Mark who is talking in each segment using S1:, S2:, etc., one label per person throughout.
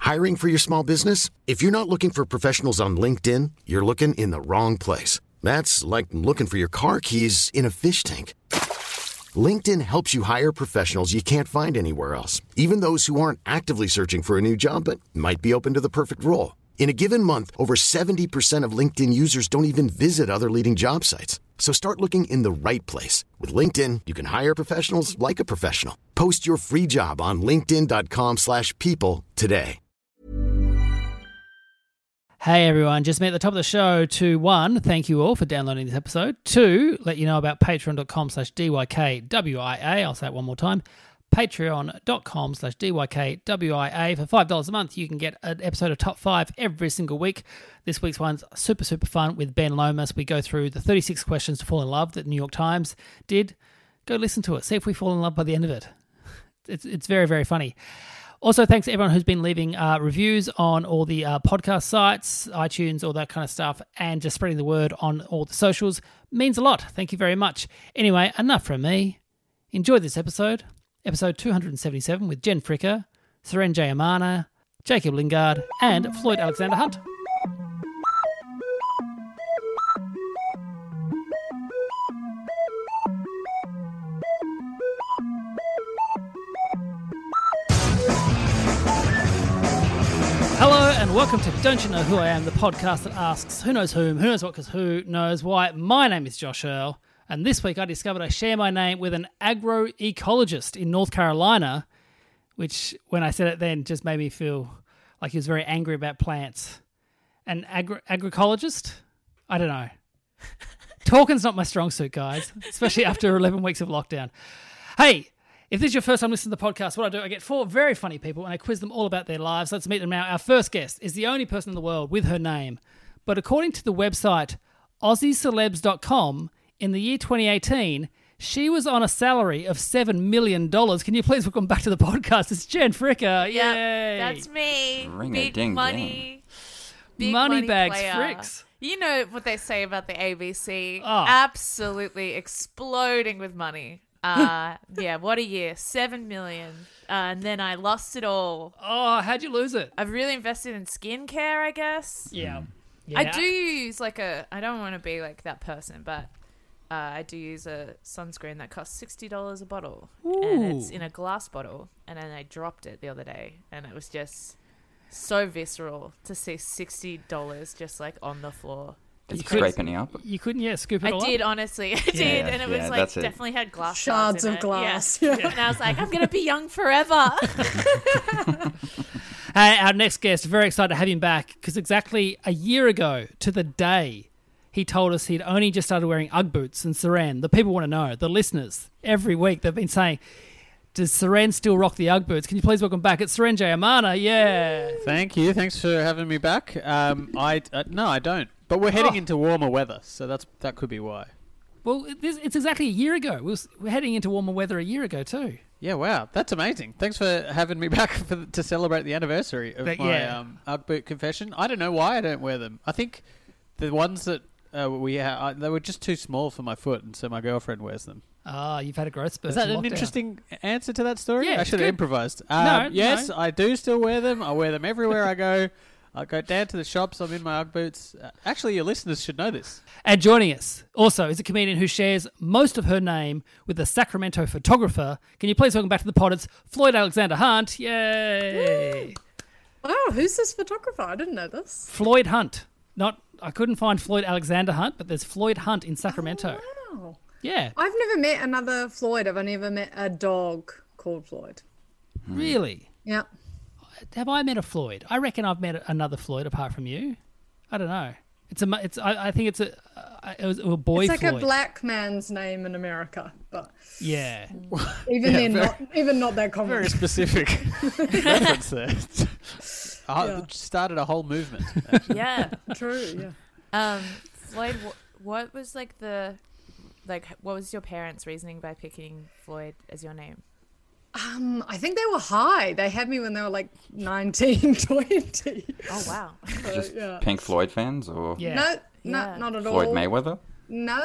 S1: Hiring for your small business? If you're not looking for professionals on LinkedIn, you're looking in the wrong place. That's like looking for your car keys in a fish tank. LinkedIn helps you hire professionals you can't find anywhere else, even those who aren't actively searching for a new job but might be open to the perfect role. In a given month, over 70% of LinkedIn users don't even visit other leading job sites. So start looking in the right place. With LinkedIn, you can hire professionals like a professional. Post your free job on linkedin.com/people today.
S2: Hey everyone, just me at the top of the show to 1, thank you all for downloading this episode. 2, let you know about patreon.com/DYKWIA. I'll say it one more time. Patreon.com/DYKWIA. For $5 a month, you can get an episode of Top 5 every single week. This week's one's super fun with Ben Lomas. We go through the 36 questions to fall in love that the New York Times did. Go listen to it. See if we fall in love by the end of it. It's very funny. Also, thanks to everyone who's been leaving reviews on all the podcast sites, iTunes, all that kind of stuff, and just spreading the word on all the socials. Means a lot. Thank you very much. Anyway, enough from me. Enjoy this episode. Episode 277 with Jen Fricker, Suren Jayamana, Jacob Lingard, and Floyd Alexander Hunt. Hello and welcome to Don't You Know Who I Am, the podcast that asks who knows whom, who knows what, because who knows why. My name is Josh Earl, and this week I discovered I share my name with an agroecologist in North Carolina, which, when I said it then, just made me feel like he was very angry about plants. An agroecologist? I don't know. Talking's not my strong suit, guys, especially after 11 weeks of lockdown. Hey, if this is your first time listening to the podcast, what I do, I get 4 very funny people and I quiz them all about their lives. Let's meet them now. Our first guest is the only person in the world with her name. But according to the website AussieCelebs.com, in the year 2018, she was on a salary of $7 million. Can you please welcome back to the podcast? It's Jen Fricker. Yay.
S3: That's me.
S4: Ring-a-ding-ding.
S3: Big
S2: money bags,
S3: player.
S2: fricks.
S3: You know what they say about the ABC.
S2: Oh.
S3: Absolutely exploding with money. Yeah, what a year. 7 million. And then I lost it all.
S2: Oh, how'd you lose it?
S3: I've really invested in skincare, I guess.
S2: Yeah.
S3: I do use I don't want to be like that person, but I do use a sunscreen that costs $60 a bottle.
S2: Ooh.
S3: And it's in a glass bottle. And then I dropped it the other day. And it was just so visceral to see $60 just like on the floor.
S4: It's scraping up.
S2: You couldn't, scoop it all
S3: I did,
S2: up?
S3: honestly. I did. And it was like, definitely had glass
S5: shards
S3: in
S5: of
S3: it.
S5: glass.
S3: Yeah. And I was like, I'm going to be young forever.
S2: Hey, our next guest, very excited to have him back because exactly a year ago to the day, he told us he'd only just started wearing Ugg boots. And Suren, the people want to know, the listeners, every week they've been saying, does Suren still rock the Ugg boots? Can you please welcome back? It's Suren Jayamana. Yeah.
S6: Thank you. Thanks for having me back. No, I don't. But we're heading into warmer weather, so that could be why.
S2: Well, it's exactly a year ago. We're heading into warmer weather a year ago too.
S6: Yeah, wow. That's amazing. Thanks for having me back to celebrate the anniversary of my Ugg boot confession. I don't know why I don't wear them. I think the ones that we had, they were just too small for my foot, and so my girlfriend wears them.
S2: Ah, you've had a growth spurt.
S6: Is that
S2: in
S6: an
S2: lockdown.
S6: Interesting answer to that story?
S2: Yeah,
S6: I should have
S2: good.
S6: improvised.
S2: No.
S6: I do still wear them. I wear them everywhere I go. I go down to the shops. I'm in my Ugg boots. Actually, your listeners should know this.
S2: And joining us also is a comedian who shares most of her name with a Sacramento photographer. Can you please welcome back to the pod? It's Floyd Alexander Hunt. Yay!
S5: Wow, who's this photographer? I didn't know this.
S2: Floyd Hunt. I couldn't find Floyd Alexander Hunt, but there's Floyd Hunt in Sacramento.
S5: Oh, wow.
S2: Yeah.
S5: I've never met another Floyd. I've only ever met a dog called Floyd.
S2: Really?
S5: Yeah.
S2: Have I met a Floyd? I reckon I've met another Floyd apart from you. I don't know. I think it was a boy
S5: It's like
S2: Floyd.
S5: a black man's name in America, but
S2: Yeah.
S5: even not that common.
S6: Very specific reference there. Started a whole movement. Actually.
S3: Yeah.
S5: True, yeah.
S3: Floyd, what was what was your parents' reasoning by picking Floyd as your name?
S5: I think they were high. They had me when they were like 19, 20.
S3: Oh, wow.
S4: Just
S5: yeah.
S4: Pink Floyd fans or
S2: Yeah.
S5: No,
S3: Yeah.
S5: not at all.
S4: Floyd Mayweather?
S5: No.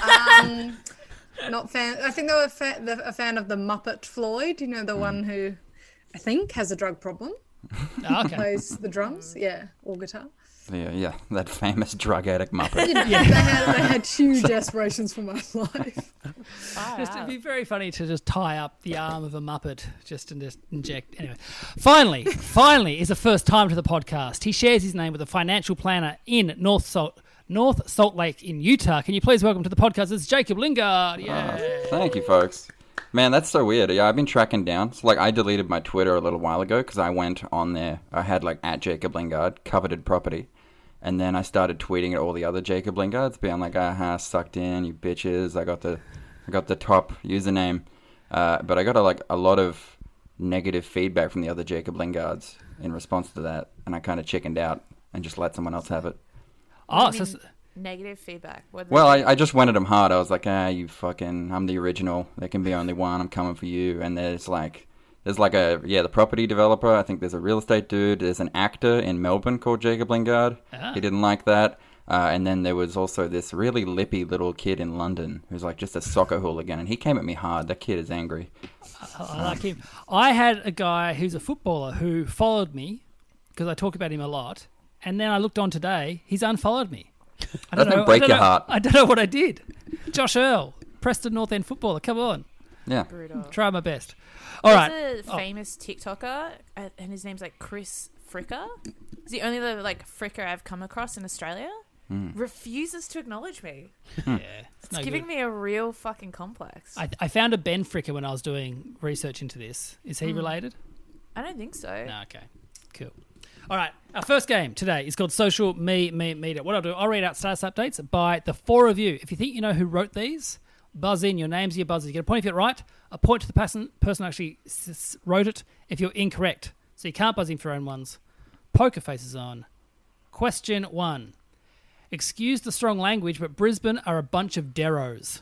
S5: Not fan. I think they were a fan of the Muppet Floyd, the one who I think has a drug problem.
S2: Okay.
S5: Plays the drums, or guitar.
S4: Yeah, that famous drug addict Muppet.
S5: You know, they had huge aspirations for my life.
S2: It'd be very funny to just tie up the arm of a Muppet and just inject. Anyway, finally is the first time to the podcast. He shares his name with a financial planner in North Salt Lake in Utah. Can you please welcome to the podcast? It's Jacob Lingard. Yeah.
S4: Thank you, folks. Man, that's so weird. Yeah, I've been tracking down. So, I deleted my Twitter a little while ago because I went on there. I had, at Jacob Lingard, coveted property. And then I started tweeting at all the other Jacob Lingards, being like, sucked in, you bitches. I got the top username. But I got a lot of negative feedback from the other Jacob Lingards in response to that. And I kind of chickened out and just let someone else have it.
S3: Oh, so negative feedback.
S4: Well, I just went at him hard. I was like, you fucking, I'm the original. There can be only one. I'm coming for you. And there's the property developer. I think there's a real estate dude. There's an actor in Melbourne called Jacob Lingard. He didn't like that. And then there was also this really lippy little kid in London who's just a soccer hooligan. And he came at me hard. That kid is angry.
S2: I like him. I had a guy who's a footballer who followed me because I talk about him a lot. And then I looked on today. He's unfollowed me.
S4: Doesn't break your heart.
S2: I don't know what I did. Josh Earl, Preston North End footballer. Come on.
S4: Yeah.
S3: Brutal.
S2: Try my best. All right.
S3: There's a famous TikToker, and his name's Chris Fricker. He's the only other Fricker I've come across in Australia. Refuses to acknowledge me.
S2: Yeah,
S3: it's giving me a real fucking complex.
S2: I found a Ben Fricker when I was doing research into this. Is he related?
S3: I don't think so.
S2: No, okay. Cool. All right, our first game today is called Social Media. What I'll do, I'll read out status updates by the four of you. If you think you know who wrote these, buzz in. Your names are your buzzers. You get a point if you're right, a point to the person who actually wrote it if you're incorrect. So you can't buzz in for your own ones. Poker faces on. Question 1. Excuse the strong language, but Brisbane are a bunch of deros.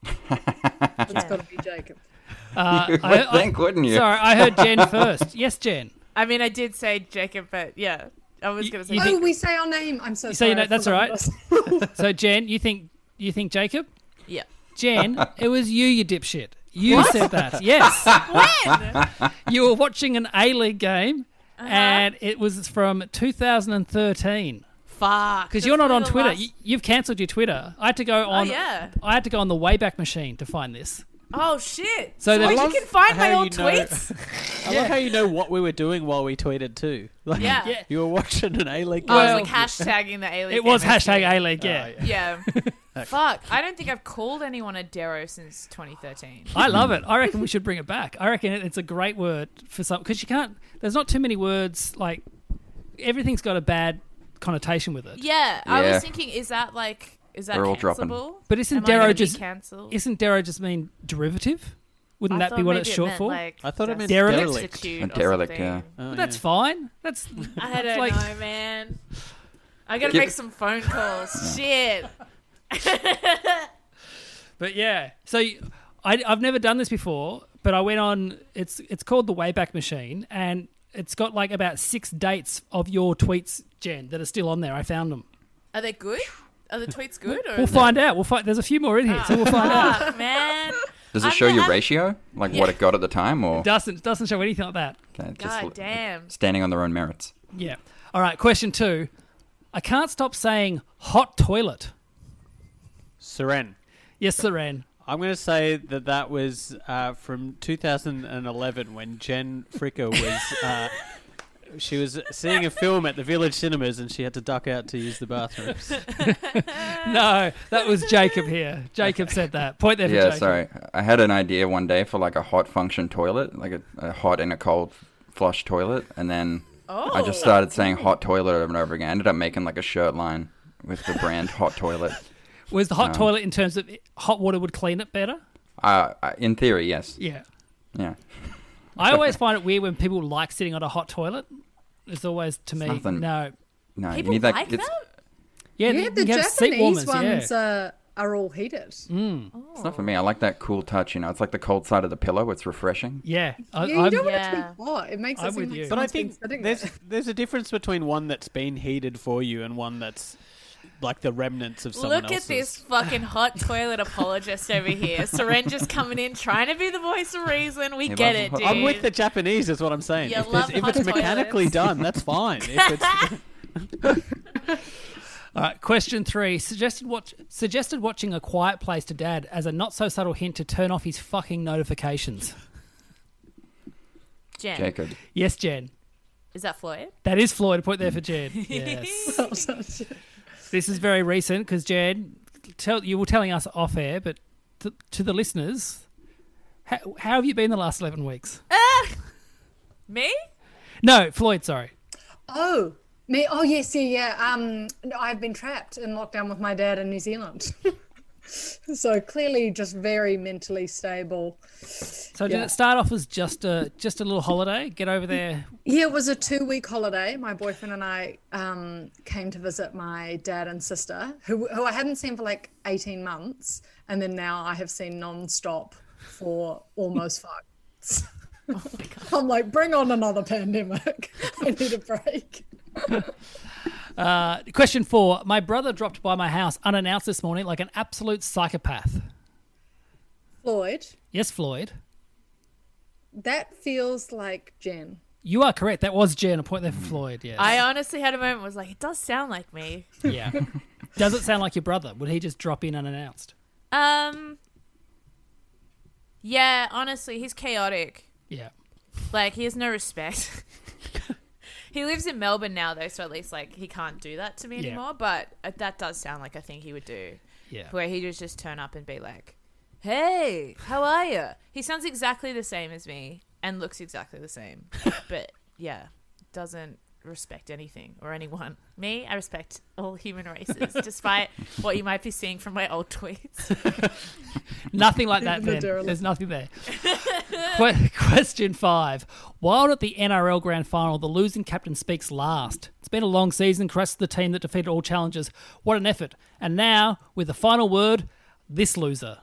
S5: It's got to be Jacob.
S4: You would think, wouldn't you?
S2: Sorry, I heard Jen first. Yes, Jen.
S3: I mean, I did say Jacob, but yeah, I was going to say.
S5: We say our name. I'm so sorry.
S2: That's all right. So, Jen, you think Jacob?
S3: Yeah.
S2: Jen, it was you dipshit. You said that. Yes.
S3: When?
S2: You were watching an A-League game, and it was from 2013.
S3: Fuck.
S2: Because you're not on Twitter. You've cancelled your Twitter. I had to go on.
S3: Oh, yeah.
S2: I had to go on the Wayback Machine to find this.
S3: Oh, shit.
S2: So
S3: you can find my old tweets?
S6: I love how you know what we were doing while we tweeted too.
S3: Yeah.
S6: You were watching an A-League game.
S3: I was hashtagging the A-League.
S2: It was hashtag A-League, yeah.
S3: Yeah. Fuck. I don't think I've called anyone a Dero since 2013.
S2: I love it. I reckon we should bring it back. I reckon it's a great word for some... Because you can't... There's not too many words, everything's got a bad connotation with it.
S3: Yeah. I was thinking, is that
S4: They're all dropping.
S2: But isn't Dero just mean derivative? Wouldn't that be what it's short for?
S6: I thought it meant
S2: derelict.
S4: Derelict, yeah.
S2: But that's fine. That's
S3: I don't know, man. I gotta make some phone calls. Shit.
S2: But yeah, so I've never done this before, but I went on. It's called the Wayback Machine, and it's got about 6 dates of your tweets, Jen, that are still on there. I found them.
S3: Are they good? Are the tweets good?
S2: We'll find out. There's a few more in here, so we'll find out.
S3: Man.
S4: Does it show your ratio? What it got at the time? Or
S2: It doesn't show anything like that.
S4: Okay,
S3: God damn.
S4: Standing on their own merits.
S2: Yeah. All right, question 2. I can't stop saying hot toilet.
S6: Seren.
S2: Yes, Seren.
S6: I'm going to say that was from 2011 when Jen Fricker was... she was seeing a film at the Village Cinemas and she had to duck out to use the bathrooms.
S2: No, that was Jacob here. Jacob said that. Point there for Jacob.
S4: Yeah, sorry. I had an idea one day for a hot function toilet, a hot and a cold flush toilet, and then I just started saying hot toilet over and over again. I ended up making a shirt line with the brand Hot Toilet.
S2: Was the hot toilet in terms of hot water would clean it better?
S4: In theory, yes.
S2: Yeah.
S4: Yeah.
S2: I always find it weird when people like sitting on a hot toilet. It's always, to me, no.
S3: People
S4: you need that.
S3: like that?
S2: Yeah,
S5: the Japanese ones are all heated.
S4: It's not for me. I like that cool touch. It's like the cold side of the pillow. It's refreshing.
S2: Yeah.
S5: You don't want it to be hot. It makes it seem like
S6: But I think there's a difference between one that's been heated for you and one that's like the remnants of someone
S3: Look
S6: else's.
S3: at this fucking hot toilet apologist over here. Seren just coming in, trying to be the voice of reason. We get it, dude.
S6: I'm with the Japanese, is what I'm saying.
S3: You
S6: If,
S3: love
S6: if
S3: hot
S6: it's mechanically
S3: toilets.
S6: done, that's fine. If it's
S2: All right, question 3. Suggested watching A Quiet Place to Dad as a not-so-subtle hint to turn off his fucking notifications.
S3: Jen,
S4: Jacob.
S2: Yes, Jen.
S3: is that Floyd?
S2: That is Floyd. A point there for Jen. Yes. This is very recent because, Jen, you were telling us off-air, but to the listeners, how have you been the last 11 weeks?
S3: Me?
S2: No, Floyd, sorry.
S5: Oh, me? Oh, yes, yeah. I've been trapped in lockdown with my dad in New Zealand. So clearly just very mentally stable.
S2: So did it start off as just a little holiday? Get over there?
S5: Yeah, it was a 2-week holiday. My boyfriend and I came to visit my dad and sister, who I hadn't seen for like 18 months. And then now I have seen non-stop for almost 5 months. Oh my God. I'm like, bring on another pandemic. I need a break.
S2: Question 4. My brother dropped by my house unannounced this morning like an absolute psychopath.
S5: Floyd,
S2: Yes, Floyd.
S5: that feels like Jen.
S2: You are correct. That was Jen. A point there for Floyd, yes.
S3: I honestly had a moment was like, it does sound like me.
S2: Yeah. Does it sound like your brother? Would he just drop in unannounced?
S3: Yeah, honestly, he's chaotic.
S2: Yeah.
S3: Like, he has no respect. He lives in Melbourne now, though, so at least, like, he can't do that to me
S2: Yeah.
S3: anymore. But that does sound like a thing he would do.
S2: Yeah.
S3: Where he would just turn up and be like, hey, how are you? He sounds exactly the same as me and looks exactly the same. But, yeah, doesn't respect anything or anyone. Me, I respect all human races, despite what you might be seeing from my old tweets.
S2: Nothing like that, Ben. There's nothing there. Question 5. While at the NRL Grand Final, the losing captain speaks last. It's been a long season. Congrats to the team that defeated all challengers. What an effort. And now, with the final word, this loser.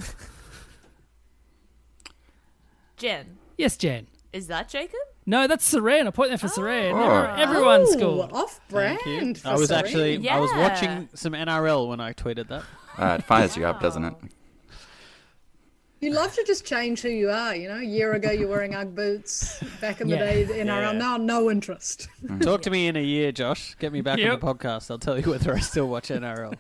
S3: Jen,
S2: Yes, Jen.
S3: is that Jacob?
S2: No, that's Seren. A point there for Seren.
S4: Oh.
S2: Everyone's
S5: Oh,
S2: scored.
S5: off-brand. for
S6: I was
S5: Serene.
S6: I was
S3: Yeah.
S6: watching some NRL when I tweeted that.
S4: It fires you up, doesn't it?
S5: You love to just change who you are, you know? A year ago, you're wearing Ugg boots. Back in the day, the NRL.
S6: Yeah.
S5: Now, no interest.
S6: Talk to me in a year, Josh. Get me back on
S2: Yep.
S6: the podcast. I'll tell you whether I still watch NRL.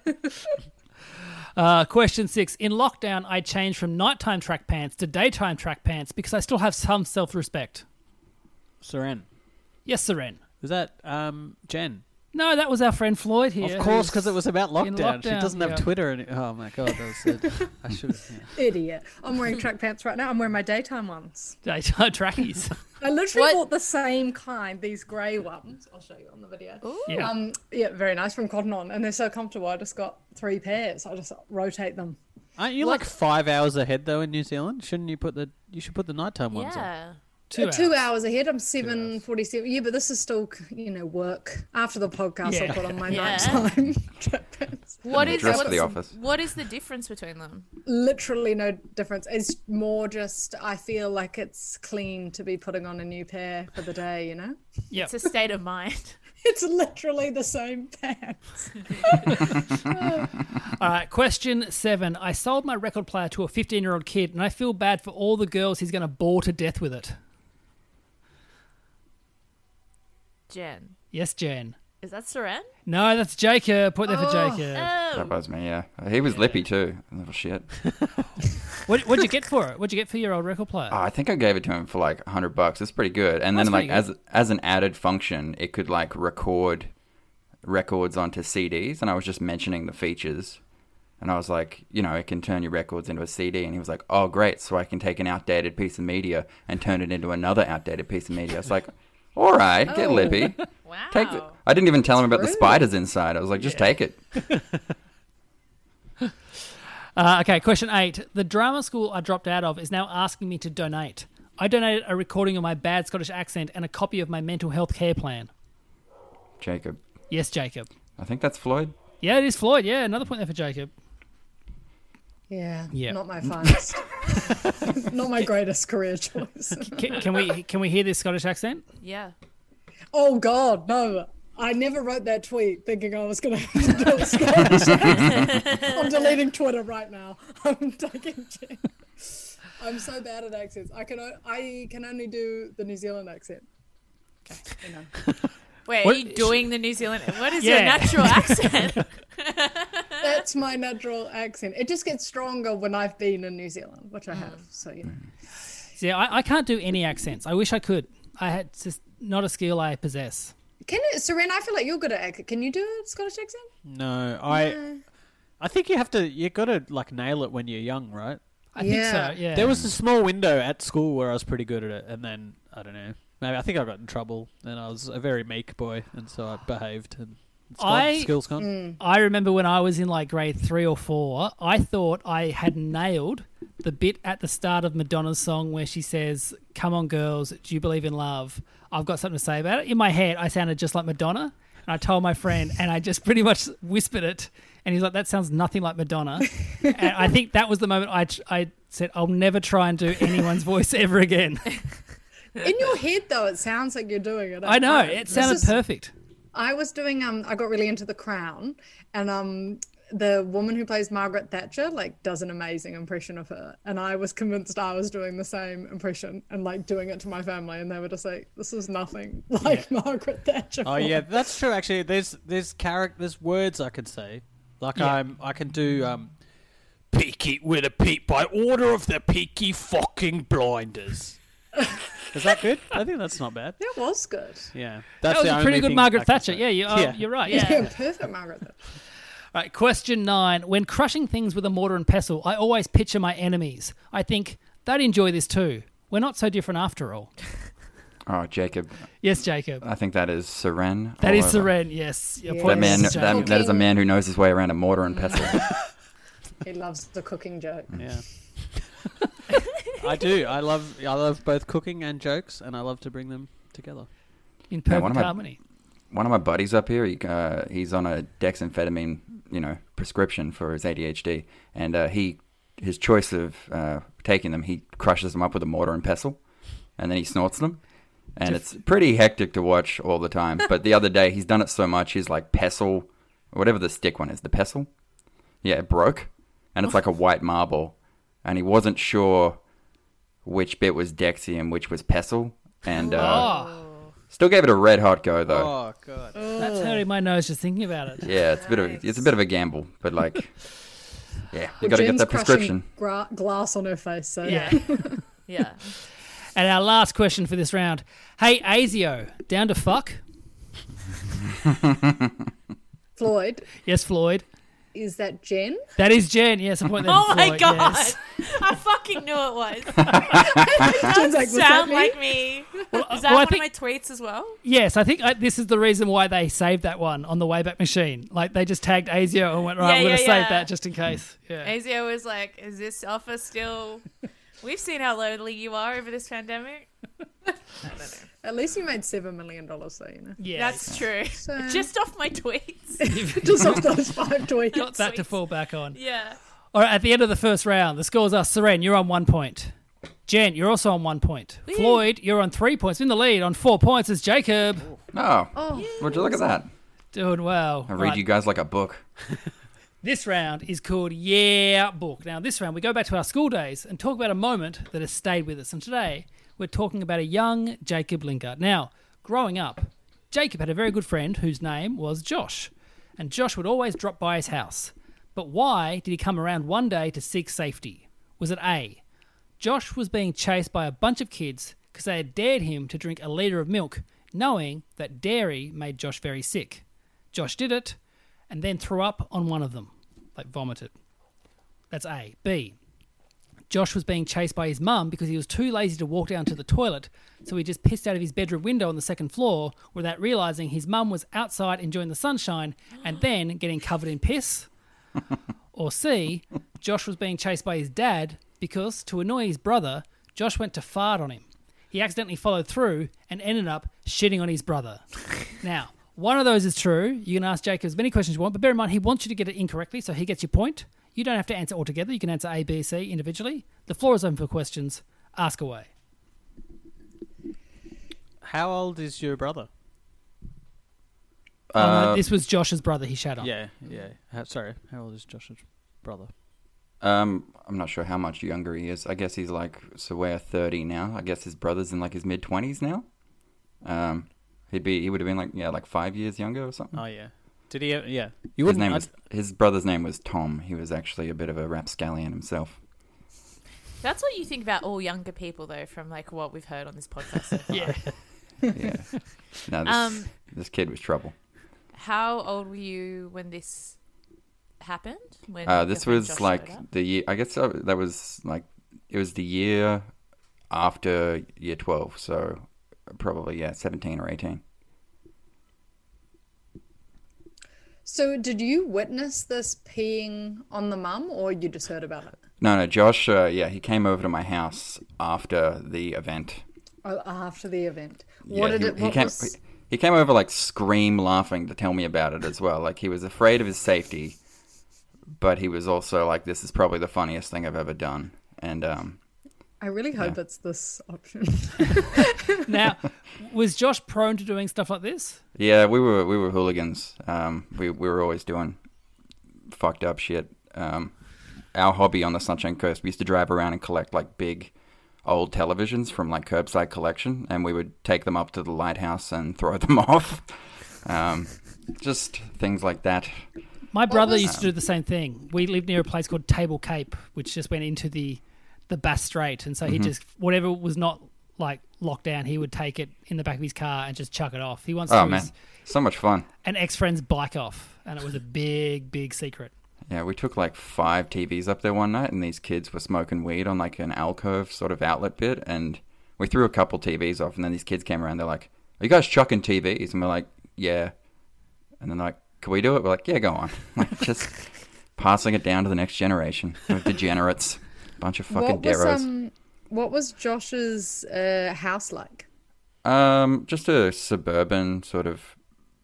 S2: Question 6. In lockdown, I changed from nighttime track pants to daytime track pants because I still have some self-respect.
S6: Seren.
S2: Yes, Seren.
S6: Was that Jen?
S2: No, that was our friend Floyd here.
S6: Of course,
S2: who's
S6: because it was about lockdown. She
S2: lockdown,
S6: doesn't have
S2: yeah.
S6: Twitter. Oh, my God. That was it. I should have. Yeah.
S5: Idiot. I'm wearing track pants right now. I'm wearing my daytime ones.
S2: daytime trackies.
S5: I literally
S3: What?
S5: bought the same kind, these grey ones. I'll show you on the video.
S2: Yeah.
S5: Yeah, very nice from Cotton On. And they're so comfortable. I just got 3 pairs. I just rotate them.
S6: Aren't you like 5 hours ahead, though, in New Zealand? Shouldn't you you should put the nighttime ones on?
S3: Yeah.
S2: 2
S5: hours ahead. I'm 7:47. Yeah, but this is still, work. After the podcast,
S2: Yeah.
S5: I'll put on my
S3: Yeah.
S5: nighttime track pants.
S3: What is
S4: Dress for the office.
S3: What is the difference between them?
S5: Literally no difference. It's more just, I feel like it's clean to be putting on a new pair for the day, you know?
S2: Yeah.
S3: It's a state of mind.
S5: It's literally the same pants.
S2: All right, question 7. I sold my record player to a 15-year-old kid, and I feel bad for all the girls he's going to bore to death with it.
S3: Jen,
S2: Yes, Jen.
S3: is that Seren?
S2: No, that's Jacob. Point there for Jacob.
S3: Oh,
S4: That buzzed me, yeah. He was lippy too. Little shit.
S2: What'd you get for it? What'd you get for your old record player?
S4: I think I gave it to him for like $100. It's pretty good. And
S2: That's
S4: then like
S2: pretty
S4: as an added function, it could like record records onto CDs. And I was just mentioning the features. And I was like, it can turn your records into a CD. And he was like, oh, great. So I can take an outdated piece of media and turn it into another outdated piece of media. It's like, all right, get lippy.
S3: wow.
S4: I didn't even tell him about the
S5: rude.
S4: spiders inside. I was like, just take it.
S2: Okay, question 8. The drama school I dropped out of is now asking me to donate. I donated a recording of my bad Scottish accent and a copy of my mental health care plan.
S4: Jacob.
S2: Yes, Jacob.
S4: I think that's Floyd.
S2: Yeah, it is Floyd. Yeah, another point there for Jacob.
S5: Yeah,
S2: Yeah.
S5: not my finest. Not my greatest career choice.
S2: Can we hear this Scottish accent?
S3: Yeah.
S5: Oh, God, no. I never wrote that tweet thinking I was going to have to do a Scottish accent. I'm deleting Twitter right now. I'm taking Jen. I'm so bad at accents. I can only do the New Zealand accent. Okay, you know.
S3: Wait, are you doing the New Zealand? What is your natural accent?
S5: That's my natural accent. It just gets stronger when I've been in New Zealand, which I have. So yeah.
S2: See, I can't do any accents. I wish I could. It's just not a skill I possess.
S5: Seren, I feel like you're good at accent. Can you do a Scottish accent?
S6: No, I think you got to like nail it when you're young, right?
S2: I think so, yeah.
S6: There was a small window at school where I was pretty good at it, and then, I don't know, maybe I think I got in trouble, and I was a very meek boy, and so I behaved, and skills gone.
S2: I remember when I was in like grade 3 or 4, I thought I had nailed the bit at the start of Madonna's song where she says, "Come on girls, do you believe in love? I've got something to say about it." In my head, I sounded just like Madonna, and I told my friend, and I just pretty much whispered it, and he's like, "That sounds nothing like Madonna." And I think that was the moment I said, "I'll never try and do anyone's voice ever again."
S5: In your head, though, it sounds like you're doing it.
S2: I know, it sounded perfect.
S5: I was doing, I got really into The Crown, and the woman who plays Margaret Thatcher, like, does an amazing impression of her. And I was convinced I was doing the same impression and, like, doing it to my family. And they were just like, this is nothing like Margaret Thatcher.
S6: Oh, yeah, that's true, actually. There's words I could say. Like, I can do, Peaky with a peak by order of the Peaky fucking blinders. Is that good? I think that's not bad.
S5: That was good.
S6: Yeah.
S2: That was a pretty good Margaret Thatcher. Yeah, you're right.
S5: Yeah, perfect Margaret Thatcher.
S2: All right, question 9. When crushing things with a mortar and pestle, I always picture my enemies. I think they'd enjoy this too. We're not so different after all.
S4: Oh, Jacob.
S2: Yes, Jacob.
S4: I think that is Seren.
S2: That is Seren, yes.
S4: That is a man who knows his way around a mortar and pestle.
S5: He loves the cooking joke.
S6: Yeah. I do. I love both cooking and jokes, and I love to bring them together.
S2: In perfect harmony.
S4: One of my buddies up here, he's on a dexamphetamine, prescription for his ADHD, and his choice of taking them, he crushes them up with a mortar and pestle, and then he snorts them, and it's pretty hectic to watch all the time. But the other day, he's done it so much, he's like pestle, or whatever the stick one is, the pestle, it broke, and it's like a white marble, and he wasn't sure which bit was Dexy and which was pestle, and still gave it a red hot go though.
S6: Oh god,
S2: that's hurting my nose just thinking about it.
S4: Yeah, it's a bit of a gamble, but like, yeah, you got to get that prescription.
S5: Glass on her face, so
S3: yeah. Yeah.
S2: And our last question for this round: hey, Asio, down to fuck?
S5: Floyd.
S2: Yes, Floyd.
S5: Is that Jen?
S2: That is Jen, yes.
S3: Oh my god.
S2: Yes.
S3: I fucking knew it was. It does
S5: like,
S3: sound like me. Is that one of my tweets as well?
S2: Yes, I think this is the reason why they saved that one on the Wayback Machine. Like, they just tagged Asio and went, right, we're going to save that just in case. Yeah.
S3: Asio was like, is this offer still... We've seen how lonely you are over this pandemic. I don't know.
S5: At least you made $7 million, though,
S2: Yeah,
S3: that's true. So... Just off my tweets.
S5: Just off those 5 tweets.
S2: Got that to fall back on.
S3: Yeah.
S2: All right, at the end of the first round, the scores are: Seren, you're on 1 point. Jen, you're also on 1 point. Wee. Floyd, you're on 3 points. In the lead on 4 points is Jacob.
S4: Would you look at that?
S2: Doing well.
S4: I read you guys like a book.
S2: This round is called Yeah Book. Now, this round, we go back to our school days and talk about a moment that has stayed with us. And today, we're talking about a young Jacob Lingard. Now, growing up, Jacob had a very good friend whose name was Josh. And Josh would always drop by his house. But why did he come around one day to seek safety? Was it A, Josh was being chased by a bunch of kids because they had dared him to drink a litre of milk, knowing that dairy made Josh very sick? Josh did it, and then threw up on one of them, like vomited. That's A. B, Josh was being chased by his mum because he was too lazy to walk down to the toilet, so he just pissed out of his bedroom window on the second floor without realising his mum was outside enjoying the sunshine and then getting covered in piss. Or C, Josh was being chased by his dad because, to annoy his brother, Josh went to fart on him. He accidentally followed through and ended up shitting on his brother. Now, one of those is true. You can ask Jacob as many questions you want, but bear in mind, he wants you to get it incorrectly, so he gets your point. You don't have to answer all together. You can answer A, B, C individually. The floor is open for questions. Ask away.
S6: How old is your brother?
S2: This was Josh's brother he shat on.
S6: Yeah. Sorry, how old is Josh's brother?
S4: I'm not sure how much younger he is. I guess he's like, so we're 30 now. I guess his brother's in like his mid-20s now. He would have been like 5 years younger or something.
S6: Oh yeah. Did he? Yeah. You wouldn't.
S4: His brother's name was Tom. He was actually a bit of a rapscallion himself.
S3: That's what you think about all younger people, though, from like what we've heard on this podcast so far.
S2: Yeah.
S4: Yeah. No, this kid was trouble.
S3: How old were you when this happened? When
S4: this
S3: your friend
S4: was
S3: Josh
S4: like
S3: showed up?
S4: the year. I guess that was like it was the year after year 12. So probably 17 or 18.
S5: So did you witness this peeing on the mum, or you just heard about it?
S4: No, Josh. He came over to my house after the event.
S5: Oh, after the event.
S4: He came over like scream laughing to tell me about it as well. Like he was afraid of his safety, but he was also like, "This is probably the funniest thing I've ever done." And
S5: I really hope it's this option.
S2: Now, was Josh prone to doing stuff like this?
S4: Yeah, we were hooligans. We were always doing fucked up shit. Our hobby on the Sunshine Coast, we used to drive around and collect like big old televisions from like curbside collection, and we would take them up to the lighthouse and throw them off. Just things like that.
S2: My brother used to do the same thing. We lived near a place called Table Cape, which just went into the Bass Strait, and so he just, whatever was not like locked down, he would take it in the back of his car and just chuck it off. He once threw
S4: so much fun.
S2: an ex-friend's bike off, and it was a big secret.
S4: Yeah, we took like 5 TVs up there one night, and these kids were smoking weed on like an alcove sort of outlet bit, and we threw a couple TVs off, and then these kids came around, they're like, "Are you guys chucking TVs?" And we're like, "Yeah." And then they're like, "Can we do it?" We're like, "Yeah, go on." Like, just passing it down to the next generation of degenerates. Bunch of fucking deros.
S5: What was Josh's house like?
S4: Just a suburban sort of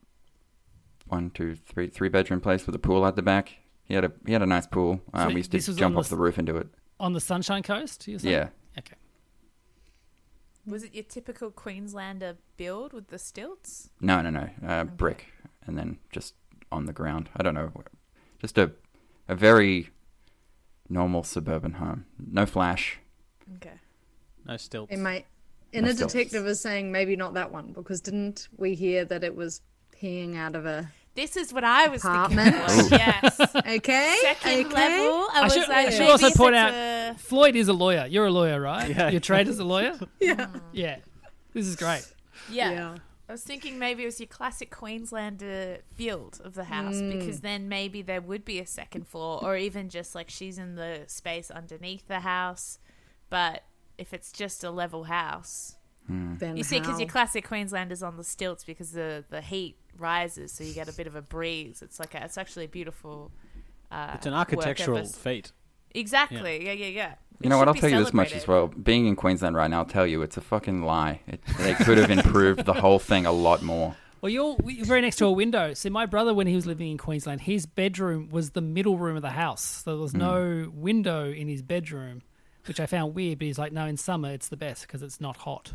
S4: 3 bedroom place with a pool at the back. He had a nice pool.
S2: So
S4: we used to jump off the roof into it.
S2: On the Sunshine Coast, you're saying?
S4: Yeah.
S2: Okay.
S3: Was it your typical Queenslander build with the stilts?
S4: No. Brick, and then just on the ground. I don't know. Just a very normal suburban home. No flash.
S3: Okay.
S6: No stilts.
S5: Hey, mate, Inner Detective is saying maybe not that one, because didn't we hear that it was peeing out of a...
S3: This is what I was
S5: apartment?
S3: thinking. Yes.
S5: Okay.
S3: Second level.
S2: I should also point out, Floyd is a lawyer. You're a lawyer, right?
S6: Yeah.
S2: Your trade is a lawyer?
S5: Yeah.
S2: Yeah. This is great.
S3: Yeah. I was thinking maybe it was your classic Queenslander build of the house, because then maybe there would be a second floor, or even just like she's in the space underneath the house. But if it's just a level house,
S5: Then
S3: you see, because your classic Queenslander's on the stilts because the heat rises, so you get a bit of a breeze. It's actually a beautiful.
S6: It's an architectural feat.
S3: Exactly. Yeah.
S4: You know what? I'll tell you this much as well. Being in Queensland right now, I'll tell you, it's a fucking lie. They could have improved the whole thing a lot more.
S2: Well, you're very next to a window. See, my brother, when he was living in Queensland, his bedroom was the middle room of the house. So there was no window in his bedroom, which I found weird. But he's like, no, in summer it's the best because it's not hot.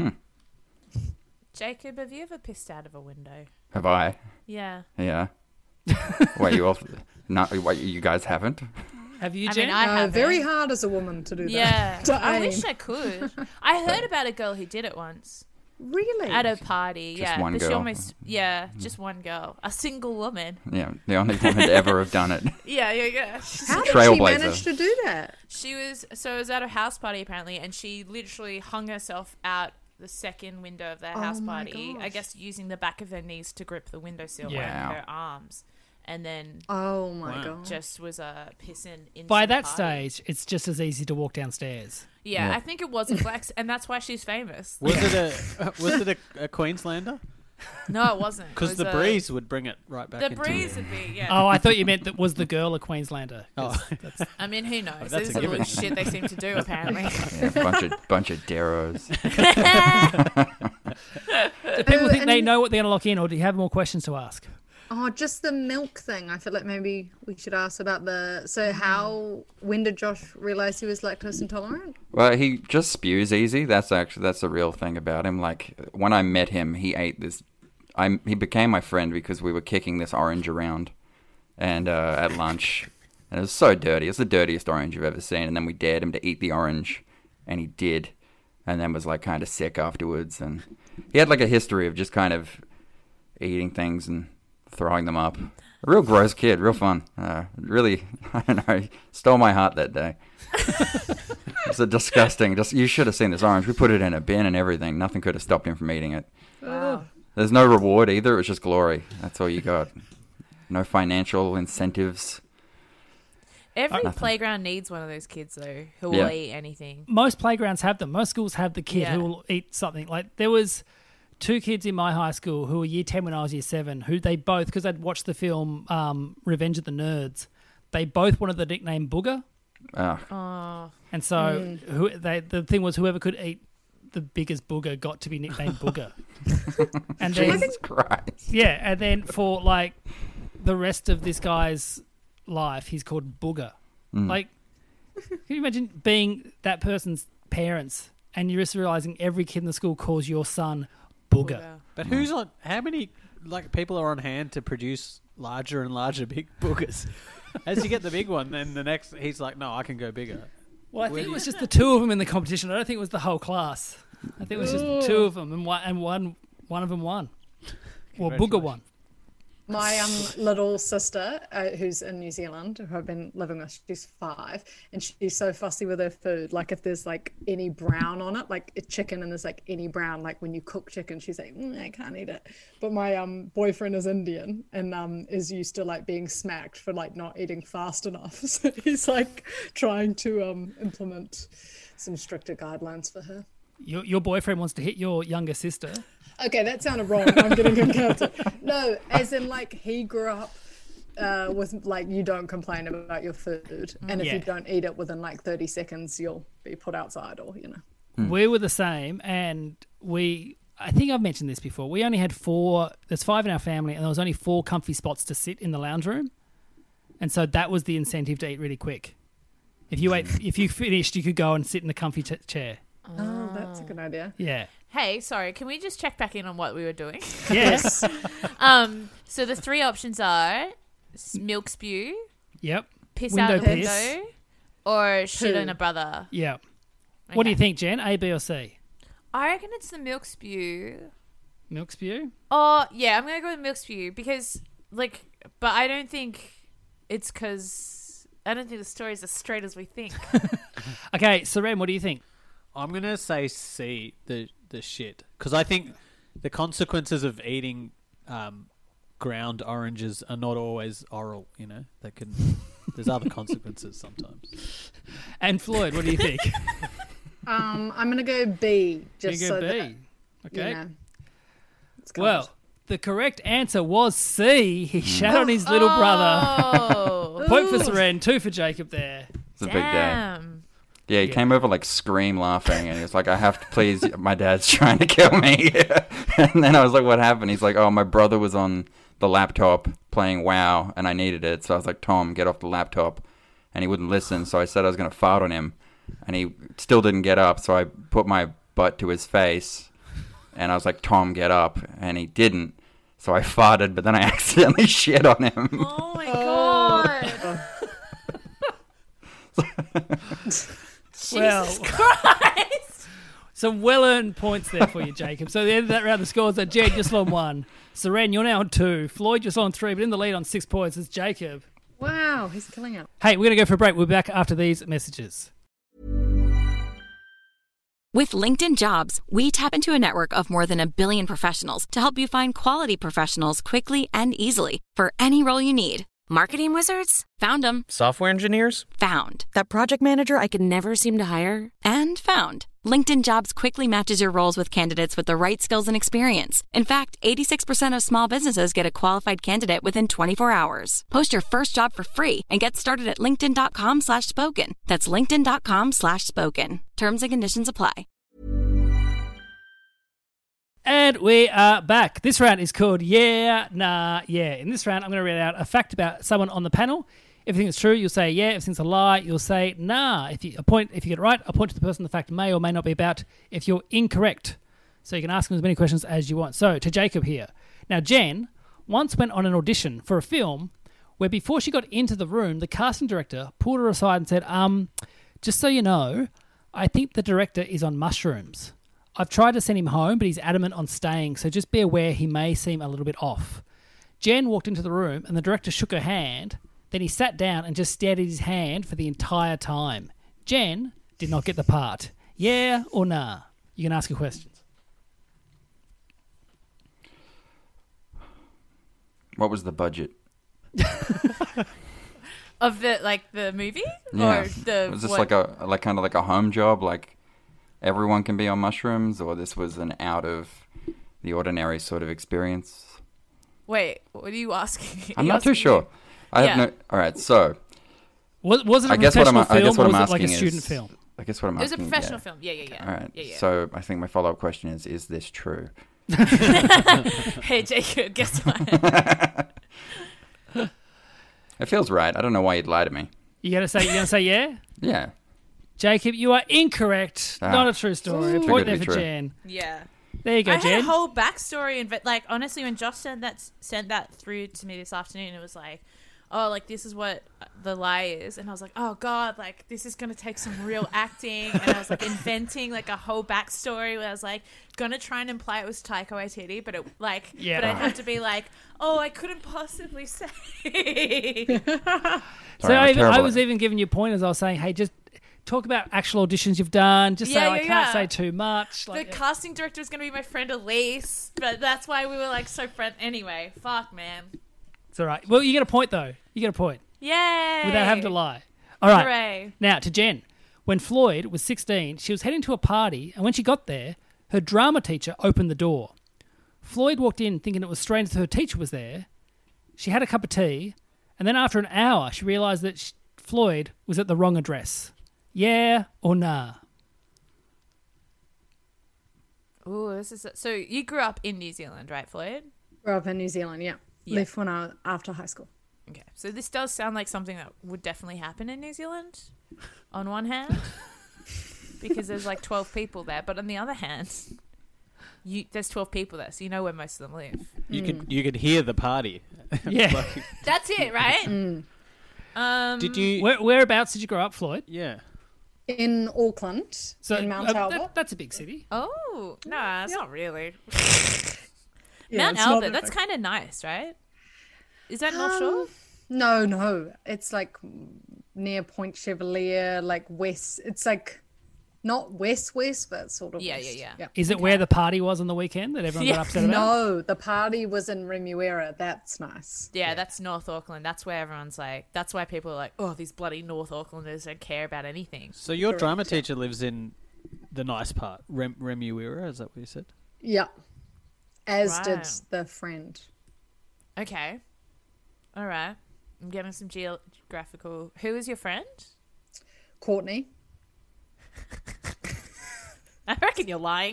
S3: Jacob, have you ever pissed out of a window?
S4: Have I?
S3: Yeah.
S4: Yeah. Wait, you all? Not? What, you guys haven't?
S2: Have you,
S3: I
S2: Jen?
S3: mean, I haven't.
S5: Very hard as a woman to do that.
S3: Yeah.
S5: To
S3: I
S5: aim.
S3: wish I could. I heard about a girl who did it once.
S5: Really?
S3: At a party,
S4: Just one
S3: but she
S4: girl.
S3: almost, just one girl, a single woman.
S4: Yeah, the only woman to ever have done it.
S3: Yeah.
S5: How did she
S4: Trailblazer.
S5: manage to do that?
S3: It was at a house party apparently, and she literally hung herself out the second window of their house
S5: my
S3: party. I
S5: gosh.
S3: guess using the back of her knees to grip the windowsill
S2: Yeah.
S3: with her arms, and then
S5: Oh my
S6: Wow.
S5: god.
S3: just was pissing in.
S2: By
S3: some
S2: that
S3: party.
S2: stage, it's just as easy to walk downstairs.
S3: Yeah,
S4: Yeah.
S3: I think it was a flex, and that's why she's famous.
S6: Was it a Queenslander?
S3: No, it wasn't. It
S6: Because
S3: was
S6: the breeze would bring it right back
S3: The
S6: into
S3: breeze would be, yeah.
S2: Oh, I thought you meant that was the girl a Queenslander. 'cause
S6: Oh.
S2: that's-
S3: I mean, who knows?
S6: that's
S3: This
S6: a
S3: is the
S6: given.
S3: shit they seem to do, apparently.
S4: Yeah, bunch of deros.
S2: do people think they
S5: and-
S2: know what they're going to lock in, or do you have more questions to ask?
S5: Oh, just the milk thing. I feel like maybe we should ask about when did Josh realize he was lactose intolerant?
S4: Well, he just spews easy. That's a real thing about him. Like when I met him, he ate this he became my friend because we were kicking this orange around, and at lunch, and it was so dirty. It's the dirtiest orange you've ever seen. And then we dared him to eat the orange, and he did, and then was like kind of sick afterwards. And he had like a history of just kind of eating things and throwing them up. A real gross kid, real fun. Really, I don't know, he stole my heart that day. It's a disgusting. You should have seen this orange. We put it in a bin and everything. Nothing could have stopped him from eating it.
S3: Wow.
S4: There's no reward either. It was just glory. That's all you got. No financial incentives.
S3: Every
S4: Nothing.
S3: playground needs one of those kids, though, who will eat anything.
S2: Most playgrounds have them. Most schools have the kid
S3: Yeah.
S2: who will eat something. Like there was 2 kids in my high school who were year 10 when I was year 7, who they both, because they'd watched the film Revenge of the Nerds, they both wanted the nickname Booger.
S3: Oh.
S2: And so the thing was whoever could eat the biggest booger got to be nicknamed Booger. And then,
S4: Jesus Christ.
S2: yeah, and then for like the rest of this guy's life, he's called Booger. Like, can you imagine being that person's parents and you're just realizing every kid in the school calls your son Booger?
S6: But who's on? How many like people are on hand to produce larger and larger big boogers? As you get the big one, then the next he's like, no, I can go bigger.
S2: Well, I think it was just the 2 of them in the competition. I don't think it was the whole class. I think it was just 2 of them, and one of them won. Well, Booger won.
S5: My little sister, who's in New Zealand, who I've been living with, she's 5, and she's so fussy with her food. Like if there's like any brown on it, like a chicken, and there's like any brown, like when you cook chicken, she's like, I can't eat it. But my boyfriend is Indian and is used to like being smacked for like not eating fast enough. So he's like trying to implement some stricter guidelines for her.
S2: Your boyfriend wants to hit your younger sister.
S5: Okay, that sounded wrong. I'm getting him counted. No, as in like he grew up with like you don't complain about your food, and if you don't eat it within like 30 seconds, you'll be put outside, or
S2: We were the same, and I think I've mentioned this before. We only had 4. There's 5 in our family, and there was only 4 comfy spots to sit in the lounge room, and so that was the incentive to eat really quick. If you finished, you could go and sit in the comfy chair.
S5: Oh, that's a good idea.
S2: Yeah.
S3: Hey, sorry, can we just check back in on what we were doing?
S2: Yes.
S3: So the 3 options are milk spew,
S2: Yep.
S3: piss
S2: Window
S3: out a
S2: piss.
S3: window, or shit
S5: Poo.
S3: in a brother.
S2: Yeah. What do you
S3: Okay.
S2: think, Jen? A, B, or C?
S3: I reckon it's the milk spew.
S2: Milk spew?
S3: Oh, yeah, I'm going to go with milk spew because, like, but I don't think it's because, I don't think the story's as straight as we think.
S2: Okay, Seren, what do you think?
S6: I'm gonna say C, the shit, because I think the consequences of eating ground oranges are not always oral. You know, they can. There's other consequences sometimes.
S2: And Floyd, what do you think?
S5: I'm gonna go B. Just
S2: You go
S5: so
S2: B.
S5: that,
S2: Okay.
S5: it's covered.
S2: Well, the correct answer was C. He shat on his little brother.
S3: Oh,
S2: Point for Seren, 2 for Jacob there.
S4: It's a big day.
S3: damn.
S4: Yeah, he came over like scream laughing, and he was like, I have to please, my dad's trying to kill me. And then I was like, what happened? He's like, oh, my brother was on the laptop playing WoW, and I needed it. So I was like, Tom, get off the laptop. And he wouldn't listen, so I said I was going to fart on him. And he still didn't get up, so I put my butt to his face. And I was like, Tom, get up. And he didn't. So I farted, but then I accidentally shit on him.
S3: Oh, my God.
S2: Well,
S3: Jesus Christ.
S2: some well-earned points there for you, Jacob. So the end of that round, the scores are Jed just on 1. Seren, you're now on 2. Floyd just on 3, but in the lead on 6 points is Jacob.
S5: Wow, he's killing it.
S2: Hey, we're going to go for a break. We'll be back after these messages.
S7: With LinkedIn Jobs, we tap into a network of more than 1 billion professionals to help you find quality professionals quickly and easily for any role you need. Marketing wizards? Found them.
S8: Software engineers?
S7: Found.
S9: That project manager I could never seem to hire?
S7: And found. LinkedIn Jobs quickly matches your roles with candidates with the right skills and experience. In fact, 86% of small businesses get a qualified candidate within 24 hours. Post your first job for free and get started at linkedin.com/spoken. That's linkedin.com/spoken. Terms and conditions apply.
S2: And we are back. This round is called Yeah, Nah, Yeah. In this round, I'm going to read out a fact about someone on the panel. If you think it's true, you'll say yeah. If you think it's a lie, you'll say nah. If you get it right, I'll point to the person the fact may or may not be about if you're incorrect. So you can ask them as many questions as you want. So to Jacob here. Now, Jen once went on an audition for a film where before she got into the room, the casting director pulled her aside and said, just so you know, I think the director is on mushrooms. I've tried to send him home, but he's adamant on staying, so just be aware he may seem a little bit off. Jen walked into the room and the director shook her hand. Then he sat down and just stared at his hand for the entire time. Jen did not get the part. Yeah or nah? You can ask your questions.
S4: What was the budget?
S3: Of the movie?
S4: Yeah.
S3: Or the
S4: was this like a home job, like everyone can be on mushrooms, or this was an out of the ordinary sort of experience?
S3: Wait, what are you asking?
S4: I'm not too sure. I have no. All right, so
S2: was it a professional film or was it like a student film?
S4: I guess what I'm
S3: It was a
S4: asking.
S3: professional film. Yeah.
S4: All right.
S3: Yeah.
S4: So I think my follow-up question is this true?
S3: Hey, Jacob, guess what?
S4: It feels right. I don't know why you'd lie to me.
S2: You gonna say yeah?
S4: Yeah.
S2: Jacob, you are incorrect. Not a true story. A point there for Jen.
S3: Yeah.
S2: There you go, Jen.
S3: I had a whole backstory, and honestly, when Josh sent that through to me this afternoon, it was like, oh, like this is what the lie is, and I was like, oh god, like this is gonna take some real acting, and I was like inventing like a whole backstory where I was like gonna try and imply it was Taika Waititi, but but I'd have to be like, oh, I couldn't possibly say.
S2: I was even giving you pointers. I was saying, hey, just talk about actual auditions you've done. Just say I can't say too much.
S3: The casting director is going to be my friend Elise, but that's why we were like so friend. Anyway, fuck, man.
S2: It's all right. Well, you get a point though. You get a point.
S3: Yay!
S2: Without having to lie. All right.
S3: Hooray.
S2: Now to Jen. When Floyd was 16, she was heading to a party, and when she got there, her drama teacher opened the door. Floyd walked in thinking it was strange that her teacher was there. She had a cup of tea, and then after an hour, she realised that Floyd was at the wrong address. Yeah or nah?
S3: Ooh, this is so. You grew up in New Zealand, right, Floyd?
S5: Grew up in New Zealand, yeah. Left after high school.
S3: Okay, so this does sound like something that would definitely happen in New Zealand. On one hand, because there's like 12 people there, but on the other hand, there's 12 people there, so you know where most of them live.
S6: You could hear the party.
S2: Yeah,
S3: that's it, right?
S6: Did you?
S2: Whereabouts did you grow up, Floyd?
S6: Yeah.
S5: In Auckland, in Mount Albert.
S2: That's a big city.
S3: Oh, no, it's not really.
S5: Yeah,
S3: Mount Albert, that's kind of nice, right? Is that North Shore?
S5: No. It's like near Point Chevalier, like west. It's like not west, but sort of west.
S3: Yeah.
S2: Is it where the party was on the weekend that everyone got upset about?
S5: No, the party was in Remuera. That's nice.
S3: Yeah, that's North Auckland. That's where everyone's like, that's why people are like, oh, these bloody North Aucklanders don't care about anything.
S6: So your drama teacher lives in the nice part, Remuera, is that what you said?
S5: Yeah. As did the friend.
S3: Okay. All right. I'm getting some geographical. Who is your friend?
S5: Courtney.
S3: I reckon you're lying.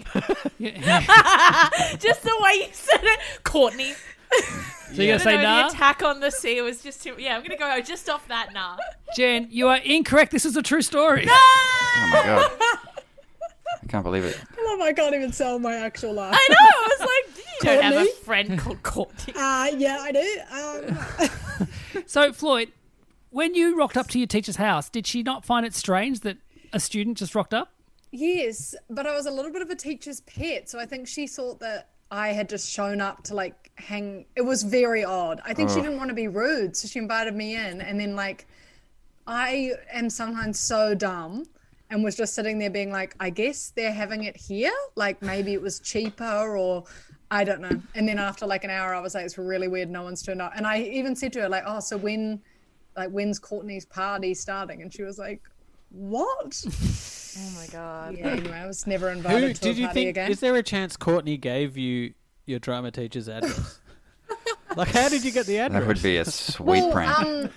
S3: Just the way you said it. Courtney.
S2: So you're going to say nah?
S3: The Attack on the Sea was just too... Yeah, I'm going to go just off that nah.
S2: Jen, you are incorrect. This is a true story.
S3: No!
S4: Oh my god. I can't believe it.
S5: I love I can't even sell my actual life.
S3: I know. I was like, you don't have a friend called Courtney.
S5: Yeah, I do.
S2: So, Floyd, when you rocked up to your teacher's house, did she not find it strange that a student just rocked up?
S5: Yes, but I was a little bit of a teacher's pet, so I think she thought that I had just shown up to like hang. It was very odd. I think she didn't want to be rude, so she invited me in, and then like I am sometimes so dumb and was just sitting there being like, I guess they're having it here, like maybe it was cheaper or I don't know. And then after like an hour I was like, it's really weird, no one's turned up. And I even said to her like, oh, so when's Courtney's party starting? And she was like, what?
S3: Oh my god.
S5: Yeah, anyway, I was never invited to a party again.
S6: Is there a chance Courtney gave you your drama teacher's address? Like, how did you get the address?
S4: That would be a sweet prank.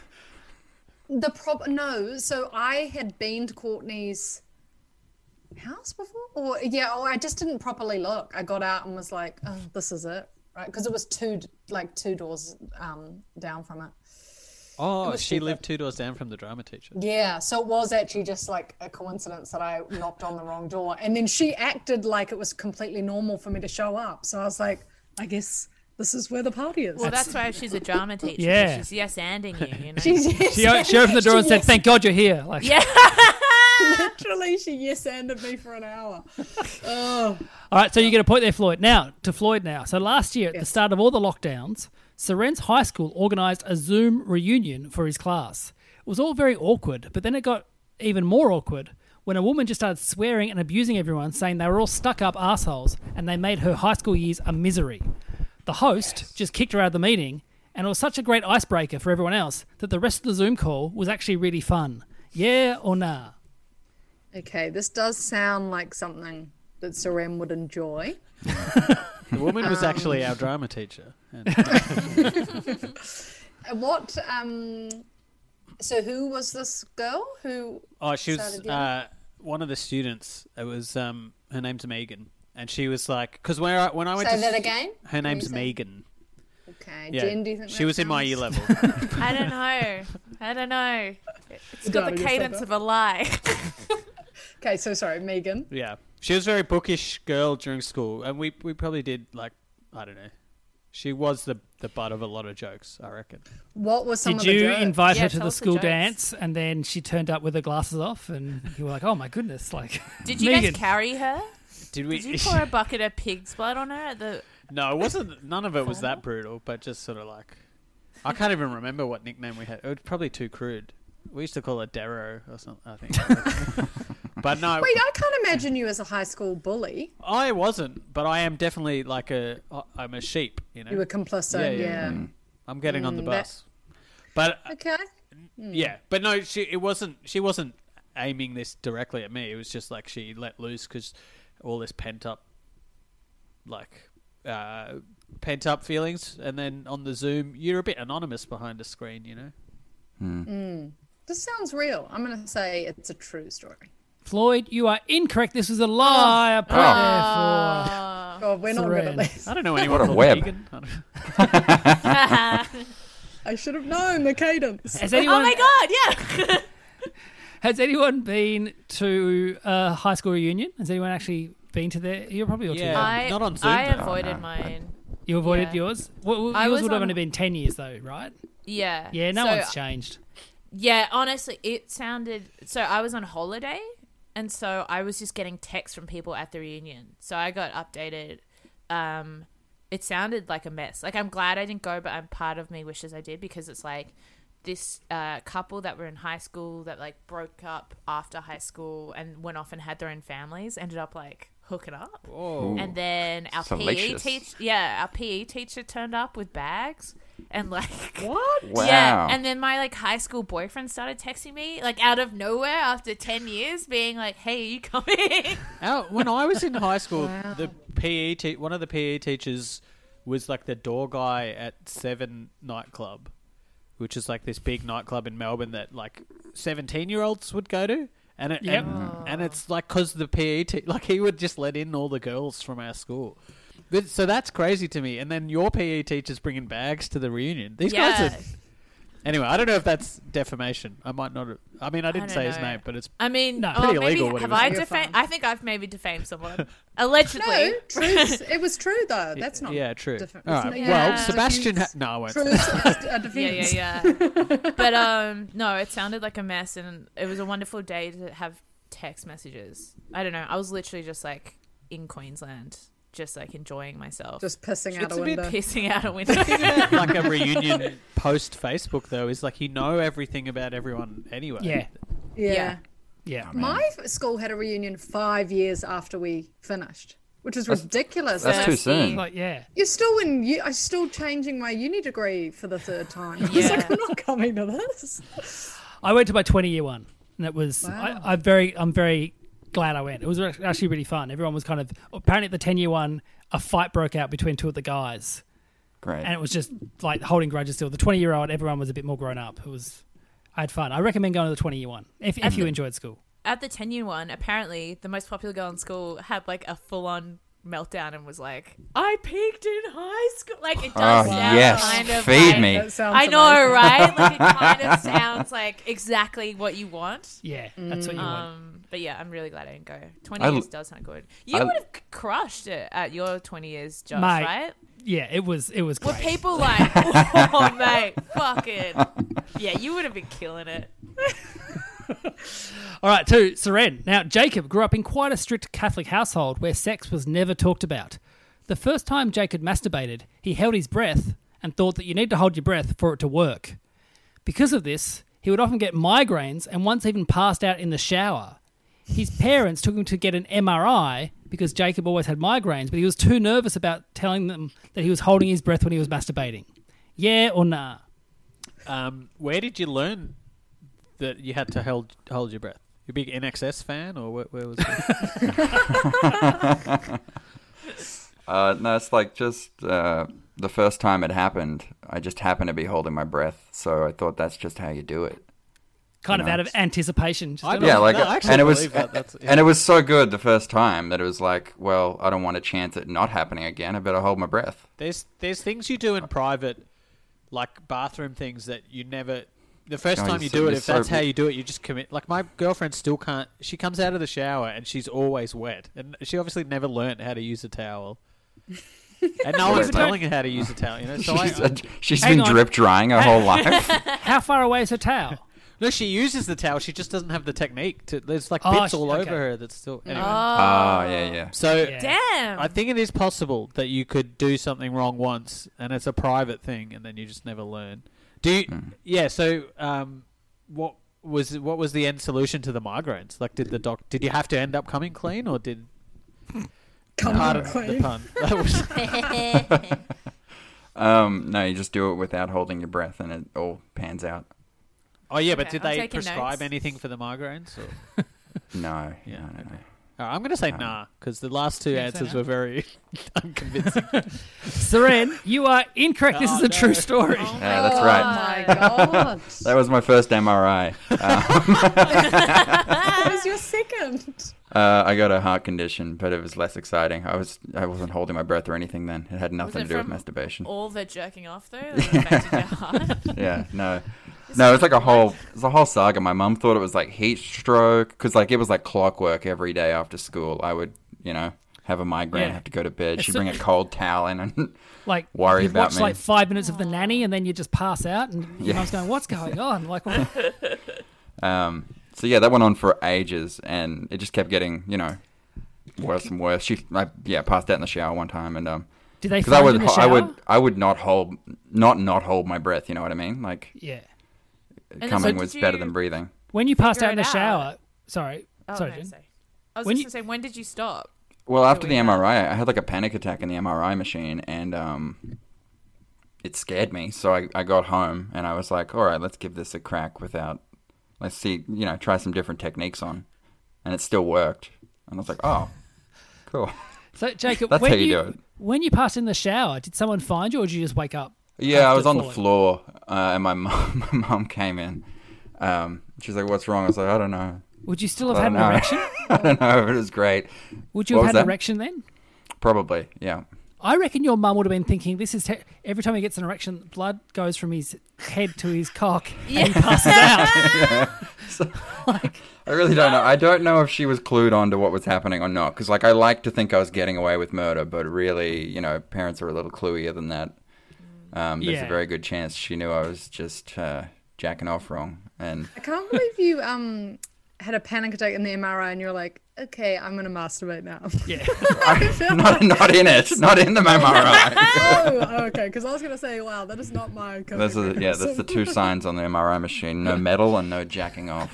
S5: No, so I had been to Courtney's house before, I just didn't properly look. I got out and was like, oh, this is it, right? Because it was two doors down from it.
S6: Oh, she lived 2 doors down from the drama teacher.
S5: Yeah, so it was actually just like a coincidence that I knocked on the wrong door, and then she acted like it was completely normal for me to show up. So I was like, I guess This is where the party is.
S3: Well, that's why she's a drama teacher.
S2: Yeah.
S3: She's yes-anding you, you know?
S2: She opened the door and said, "Thank God you're here." Like,
S3: Yeah.
S5: Literally, she yes-anded me for an hour. Oh.
S2: All right, so you get a point there, Floyd. Now, to Floyd now. So last year, at the start of all the lockdowns, Seren's high school organised a Zoom reunion for his class. It was all very awkward, but then it got even more awkward when a woman just started swearing and abusing everyone, saying they were all stuck-up assholes and they made her high school years a misery. The host just kicked her out of the meeting, and it was such a great icebreaker for everyone else that the rest of the Zoom call was actually really fun. Yeah or nah?
S5: Okay, this does sound like something that Seren would enjoy.
S6: The woman was actually our drama teacher.
S5: What, so who was this girl who...
S6: Oh, she was one of the students. It was, her name's Megan. And she was like, because when I went
S5: Say
S6: to...
S5: that again?
S6: Her name's Megan.
S5: Okay,
S6: Yeah.
S5: Jen, do you think
S6: she was in my year level.
S3: I don't know. It's got the cadence of a lie.
S5: Okay, so sorry, Megan.
S6: Yeah. She was a very bookish girl during school. And we probably did, like, I don't know. She was the butt of a lot of jokes, I reckon.
S5: What was some
S2: Did
S5: of the
S2: you
S5: jokes?
S2: invite her to
S3: tell
S2: the
S3: us the
S2: school
S3: jokes.
S2: dance and then she turned up with her glasses off and you were like, oh my goodness, like...
S3: Did you
S2: Megan.
S3: guys carry her?
S6: Did we?
S3: Did you pour a bucket of pig's blood on her at the...
S6: No, it wasn't. None of it was that brutal, but just sort of like... I can't even remember what nickname we had. It was probably too crude. We used to call it Darrow or something, I think. But no...
S5: Wait, I can't imagine you as a high school bully.
S6: I wasn't, but I am definitely like I'm a sheep, you know.
S5: You were complicit, yeah.
S6: I'm getting on the bus. But
S5: Okay.
S6: yeah, but no, she wasn't aiming this directly at me. It was just like she let loose because all this pent up feelings, and then on the Zoom, you're a bit anonymous behind a screen, you know.
S5: This sounds real. I'm going to say it's a true story.
S2: Floyd, you are incorrect. This was a lie. I put there for...
S5: God, we're not good at
S2: Seren.
S5: this.
S6: I don't know anyone
S4: What a
S6: called
S4: web.
S6: Megan. I don't-
S5: I should have known the cadence.
S2: Has anyone,
S3: Oh my god, yeah.
S2: has anyone been to a high school reunion? Has anyone actually been to there? You're probably all too
S6: Yeah.
S2: young.
S6: Not on Zoom,
S3: I
S6: though.
S3: avoided
S4: Oh, no.
S3: mine.
S2: You avoided
S3: Yeah.
S2: yours?
S3: I
S2: Yours
S3: was
S2: would have
S3: on-
S2: only been 10 years though, right?
S3: Yeah.
S2: Yeah, no
S3: So-
S2: one's changed.
S3: Yeah, honestly, it sounded... So I was on holiday, and so I was just getting texts from people at the reunion. So I got updated. It sounded like a mess. Like, I'm glad I didn't go, but part of me wishes I did, because it's like this couple that were in high school that, like, broke up after high school and went off and had their own families, ended up, like, hooking up.
S6: Whoa.
S3: And then our
S4: Salacious.
S3: our PE teacher turned up with bags and like
S5: What?
S4: Wow.
S3: yeah, and then my like high school boyfriend started texting me like out of nowhere after 10 years, being like, "Hey, are you coming?"
S6: When I was in high school, the one of the PE teachers was like the door guy at Seven nightclub, which is like this big nightclub in Melbourne that like 17-year-olds would go to. And and it's like because the PE like he would just let in all the girls from our school. So that's crazy to me. And then your PE teacher's bringing bags to the reunion. These guys are... Anyway, I don't know if that's defamation. I might not have... I mean, I didn't say his
S3: know.
S6: name, but it's...
S3: I mean,
S2: No.
S6: Pretty
S3: maybe,
S6: illegal what he
S3: have
S6: was
S3: I
S6: doing.
S3: defamed? I think I've maybe defamed someone. Allegedly.
S5: No, truth. It was true though. That's not.
S6: Yeah, true.
S5: different.
S6: All
S5: It's
S6: right.
S5: not-
S6: Well,
S3: Yeah.
S6: Sebastian... No, I won't say
S5: Truth
S6: that.
S5: is a defense.
S3: Yeah. But no, it sounded like a mess, and it was a wonderful day to have text messages. I don't know. I was literally just like in Queensland, just like enjoying myself,
S5: Just pissing out
S6: It's
S5: a
S6: a bit
S5: window.
S3: pissing out a window.
S6: Like a reunion post-Facebook, though, is like you know everything about everyone anyway.
S2: Yeah.
S5: Yeah.
S2: Yeah.
S5: My school had a reunion 5 years after we finished, which is ridiculous.
S4: That's too soon.
S2: Like, yeah.
S5: You're still I'm still changing my uni degree for the third time. I was
S3: Yeah.
S5: like, I'm not coming to this.
S2: I went to my 20-year one, and it was
S5: Wow.
S2: I'm very glad I went. It was actually really fun. Everyone was kind of apparently at the 10-year one, a fight broke out between two of the guys,
S4: Great.
S2: and it was just like holding grudges still. The 20-year-old, everyone was a bit more grown up. I had fun. I recommend going to the 20-year one if you enjoyed school.
S3: At the 10-year one, apparently the most popular girl in school had like a full-on meltdown and was like, "I peaked in high school." Like it does
S4: Oh,
S3: sound
S4: yes.
S3: kind of
S4: Feed
S3: like,
S4: me.
S5: That sounds
S3: I know,
S5: amazing.
S3: right? Like it kind of sounds like exactly what you want.
S2: Yeah, that's what you want.
S3: But yeah, I'm really glad I didn't go. 20
S4: I-
S3: years does sound good. You
S4: I-
S3: would have crushed it at your 20 years, Josh,
S2: Mate,
S3: right?
S2: Yeah, it was
S3: Were
S2: great.
S3: people like, oh, mate, fucking... Yeah, you would have been killing it.
S2: All right, to Seren. Now, Jacob grew up in quite a strict Catholic household where sex was never talked about. The first time Jacob masturbated, he held his breath and thought that you need to hold your breath for it to work. Because of this, he would often get migraines and once even passed out in the shower. His parents took him to get an MRI because Jacob always had migraines, but he was too nervous about telling them that he was holding his breath when he was masturbating. Yeah or nah?
S6: Where did you learn that you had to hold your breath? You a big NXS fan, or where was it?
S4: No, it's like just the first time it happened, I just happened to be holding my breath, so I thought that's just how you do it.
S2: Kind of out of anticipation.
S4: Yeah, like,
S6: no, I actually
S4: and it was,
S6: believe that. That's, yeah.
S4: and it was so good the first time that it was like, well, I don't want a chance at not happening again. I better hold my breath.
S6: There's things you do in private, like bathroom things that you never. The first time you do it, if that's how you do it, you just commit. Like my girlfriend still can't. She comes out of the shower and she's always wet, and she obviously never learnt how to use a towel. And no one's telling her how to use a towel. You know, so
S4: she's been drip drying her whole life.
S2: How far away is her towel?
S6: No, she uses the towel. She just doesn't have the technique. There's like bits all over her that's still... Anyway.
S4: Oh, yeah.
S6: So,
S3: Damn.
S6: I think it is possible that you could do something wrong once, and it's a private thing, and then you just never learn. Do you... Yeah, so what was the end solution to the migraines? Like, did you have to end up coming clean, or did...
S5: Coming clean.
S6: The pun. That was...
S4: No, you just do it without holding your breath, and it all pans out.
S6: Oh, yeah, but
S3: Okay,
S6: did
S3: I'm
S6: they
S3: taking
S6: prescribe
S3: notes.
S6: anything for the migraines? Or?
S4: No.
S6: Yeah,
S4: no.
S6: okay. All right, I'm going to say nah, because the last two answers were very unconvincing.
S2: Seren, you are incorrect. This is a true story.
S4: Yeah, that's right.
S5: Oh my god.
S4: That was my first MRI.
S5: What was your second?
S4: I got a heart condition, but it was less exciting. I wasn't holding my breath or anything then. It had nothing
S3: it
S4: to do with
S3: from
S4: masturbation.
S3: All the jerking off, though, that affected your heart.
S4: Yeah, no. No, it's like a whole saga. My mum thought it was like heat stroke, because like it was like clockwork every day after school. I would, have a migraine, have to go to bed. She'd bring a cold towel in and
S2: Like,
S4: worry
S2: you'd
S4: about
S2: watch
S4: me.
S2: like 5 minutes of The Nanny and then you just pass out and your mum's going, what's going on? Like, what?
S4: So yeah, that went on for ages, and it just kept getting, worse and worse. I passed out in the shower one time, and
S2: Did they
S4: because
S2: find you in the shower?
S4: I would not hold my breath. You know what I mean? Like,
S2: Yeah.
S4: coming
S3: so
S4: was
S3: did
S4: better
S3: you-
S4: than breathing.
S2: When you passed out in
S3: Figure
S2: the
S3: it
S2: shower...
S3: out.
S2: Sorry,
S3: Oh,
S2: Jen.
S3: no, sorry. I was
S2: When
S3: just
S2: you-
S3: going to say, when did you stop?
S4: Well, after the
S3: Doing that.
S4: MRI, I had like a panic attack in the MRI machine, and it scared me. So I got home, and I was like, all right, let's give this a crack let's see, try some different techniques on. And it still worked. And I was like, oh, cool.
S2: So, Jacob,
S4: That's
S2: when
S4: how you do it.
S2: When you passed in the shower, did someone find you or did you just wake up?
S4: Yeah, I
S2: after
S4: was on the
S2: falling?
S4: floor, and my mom came in. She's like, what's wrong? I was like, I don't know.
S2: Would you still have
S4: I
S2: had an
S4: don't know.
S2: erection?
S4: I don't know, but it was great.
S2: Would you
S4: What
S2: have
S4: was
S2: had an
S4: that?
S2: erection then?
S4: Probably, yeah.
S2: I reckon your mum would have been thinking, this is every time he gets an erection, blood goes from his head to his cock and he passes out.
S4: I really don't know. I don't know if she was clued on to what was happening or not. Because, I like to think I was getting away with murder, but really, parents are a little clueier than that. There's
S2: Yeah.
S4: a very good chance she knew I was just jacking off wrong. And
S5: I can't believe you had a panic attack in the MRI and you're like, okay, I'm going to masturbate now.
S2: Yeah.
S4: not in it. Not in the MRI.
S5: Oh, okay. Because I was going to say, wow, that is not my
S4: That's the two signs on the MRI machine. No metal and no jacking off.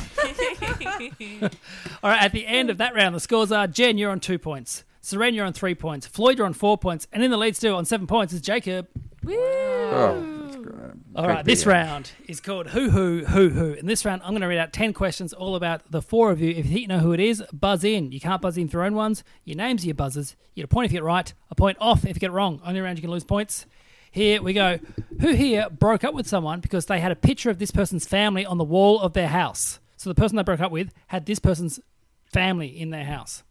S2: All right, at the end of that round, the scores are Jen, you're on 2 points. Seren, you're on 3 points. Floyd, you're on 4 points. And in the lead still on 7 points is Jacob.
S4: Oh, that's great.
S2: All right, this round is called Who. In this round, I'm going to read out 10 questions all about the four of you. If you think you know who it is, buzz in. You can't buzz in for your own ones. Your names are your buzzers. You get a point if you get it right, a point off if you get it wrong. Only round you can lose points. Here we go. Who here broke up with someone because they had a picture of this person's family on the wall of their house? So the person they broke up with had this person's family in their house.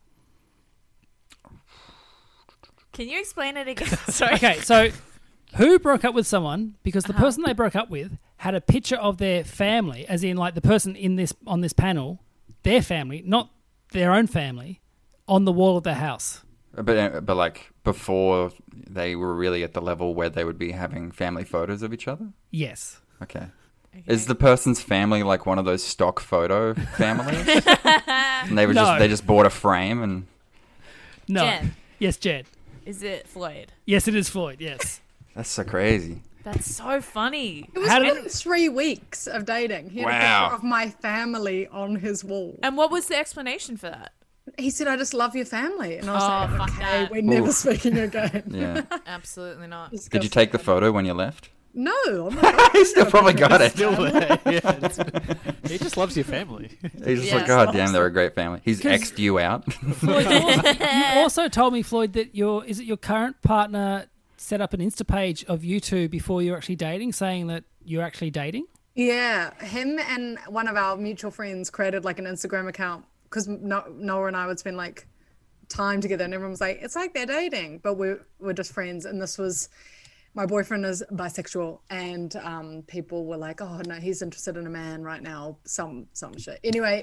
S3: Can you explain it again? Sorry.
S2: Okay, so who broke up with someone because the person they broke up with had a picture of their family, as in like the person on this panel, their family, not their own family, on the wall of their house?
S4: But like before they were really at the level where they would be having family photos of each other?
S2: Yes.
S4: Okay. Is the person's family like one of those stock photo families? And they just bought a frame and...
S2: No.
S3: Jen.
S2: Yes, Jen.
S3: Is it Floyd?
S2: Yes, it is Floyd, yes.
S4: That's so crazy.
S3: That's so funny.
S5: It was within 3 weeks of dating. He had a picture of my family on his wall.
S3: And what was the explanation for that?
S5: He said, I just love your family. And I was
S3: fuck
S5: okay,
S3: that.
S5: we're never speaking again.
S4: Yeah.
S3: Absolutely not.
S4: Did you take the photo when you left?
S5: No. Oh my God.
S4: He still probably got it.
S6: Still there. Yeah, he just loves your family.
S4: He's just like, God damn, they're a great family. He's X'd you out.
S2: Floyd, you also told me, Floyd, that your current partner set up an Insta page of you two before you were actually dating, saying that you're actually dating?
S5: Yeah. Him and one of our mutual friends created like an Instagram account because Noah and I would spend like time together and everyone was like, it's like they're dating, but we're just friends. And this was... My boyfriend is bisexual, and people were like, "Oh no, he's interested in a man right now." Some shit. Anyway,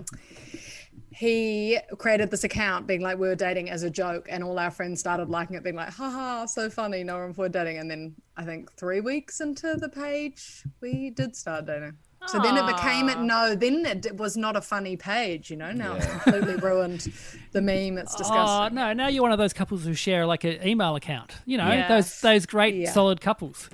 S5: he created this account, being like we were dating as a joke, and all our friends started liking it, being like, "Haha, so funny, Noah and Floyd dating." And then I think 3 weeks into the page, we did start dating. So then it became then it was not a funny page, Now it's completely ruined the meme. It's disgusting.
S2: Oh, no, now you're one of those couples who share like an email account. Those great solid couples.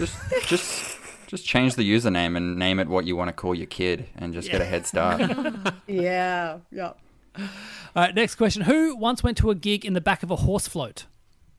S4: Just change the username and name it what you want to call your kid and just get a head start.
S5: Yeah.
S2: All right, next question. Who once went to a gig in the back of a horse float?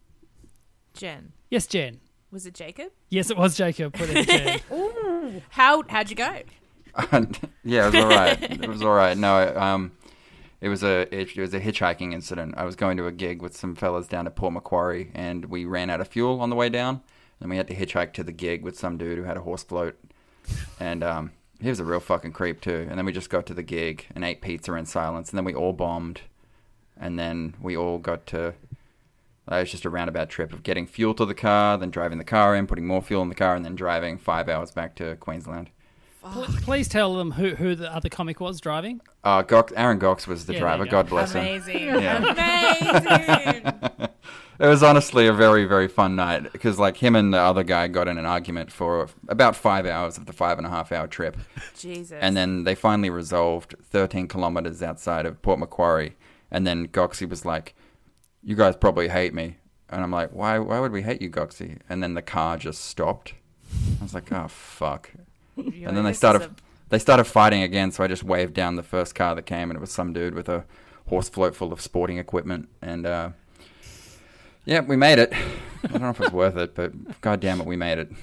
S3: Jen.
S2: Yes, Jen.
S3: Was it Jacob?
S2: Yes, it was Jacob. Put in Jen.
S3: Ooh. How'd you go?
S4: Yeah, it was all right. It was all right. No, it was a hitchhiking incident. I was going to a gig with some fellas down at Port Macquarie, and we ran out of fuel on the way down, and we had to hitchhike to the gig with some dude who had a horse float, and he was a real fucking creep too. And then we just got to the gig and ate pizza in silence, and then we all bombed, and then we all got to... It was just a roundabout trip of getting fuel to the car, then driving the car in, putting more fuel in the car, and then driving 5 hours back to Queensland.
S2: Please tell them who the other comic was driving.
S4: Aaron Gox was the driver. God bless him.
S3: Amazing. Amazing.
S4: It was honestly a very, very fun night because like him and the other guy got in an argument for about 5 hours of the 5.5 hour trip.
S3: Jesus.
S4: And then they finally resolved 13 kilometers outside of Port Macquarie. And then Goxie was like, you guys probably hate me. And I'm like, why would we hate you, Goxie? And then the car just stopped. I was like, oh, fuck. And then they started fighting again, so I just waved down the first car that came, and it was some dude with a horse float full of sporting equipment. And, yeah, we made it. I don't know if it was worth it, but God damn it, we made it.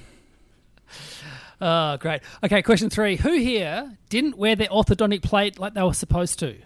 S2: Oh, great. Okay, question 3. Who here didn't wear their orthodontic plate like they were supposed to?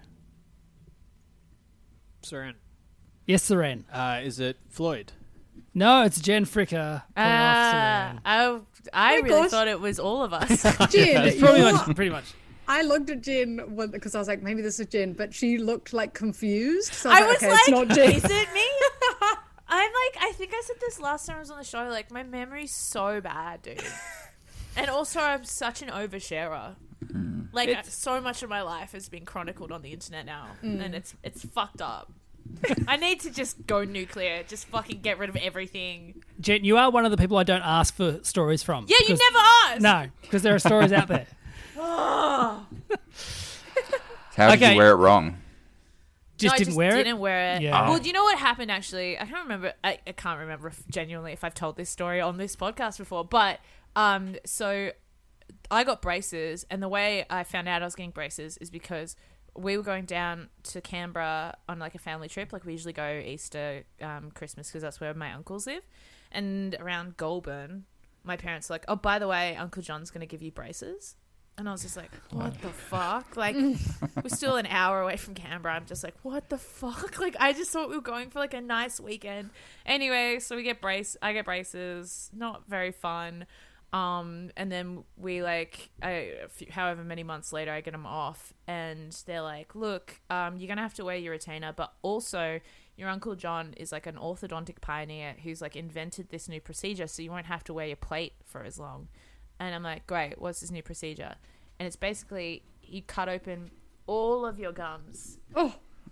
S6: Seren.
S2: Yes, Seren.
S6: Is it Floyd?
S2: No, it's Jen Fricker.
S3: I really thought it was all of us.
S5: Jen,
S2: pretty much.
S5: I looked at Jen because I was like, maybe this is Jen, but she looked like confused. So
S3: I was like,
S5: it's not Jen.
S3: Is it me? I think I said this last time I was on the show, like, my memory's so bad, dude. And also, I'm such an oversharer. Like, so much of my life has been chronicled on the internet now, and it's fucked up. I need to just go nuclear, just fucking get rid of everything.
S2: Jen, you are one of the people I don't ask for stories from.
S3: Yeah, you never ask.
S2: No, because there are stories out there.
S4: How did you wear it wrong?
S2: Didn't wear it?
S3: Didn't wear it.
S2: Yeah.
S3: Well, do you know what happened, actually? I can't remember. I can't remember genuinely if I've told this story on this podcast before, but so I got braces, and the way I found out I was getting braces is because we were going down to Canberra on like a family trip. Like we usually go Easter, Christmas, because that's where my uncles live. And around Goulburn, my parents were like, oh, by the way, Uncle John's going to give you braces. And I was just like, what the fuck? Like, we're still an hour away from Canberra. I'm just like, what the fuck? Like, I just thought we were going for like a nice weekend. Anyway, so I get braces. Not very fun. And then we however many months later, I get them off, and they're like, look, you're going to have to wear your retainer, but also your Uncle John is like an orthodontic pioneer who's like invented this new procedure, so you won't have to wear your plate for as long. And I'm like, great, what's this new procedure? And it's basically you cut open all of your gums.
S5: Oh.
S3: Like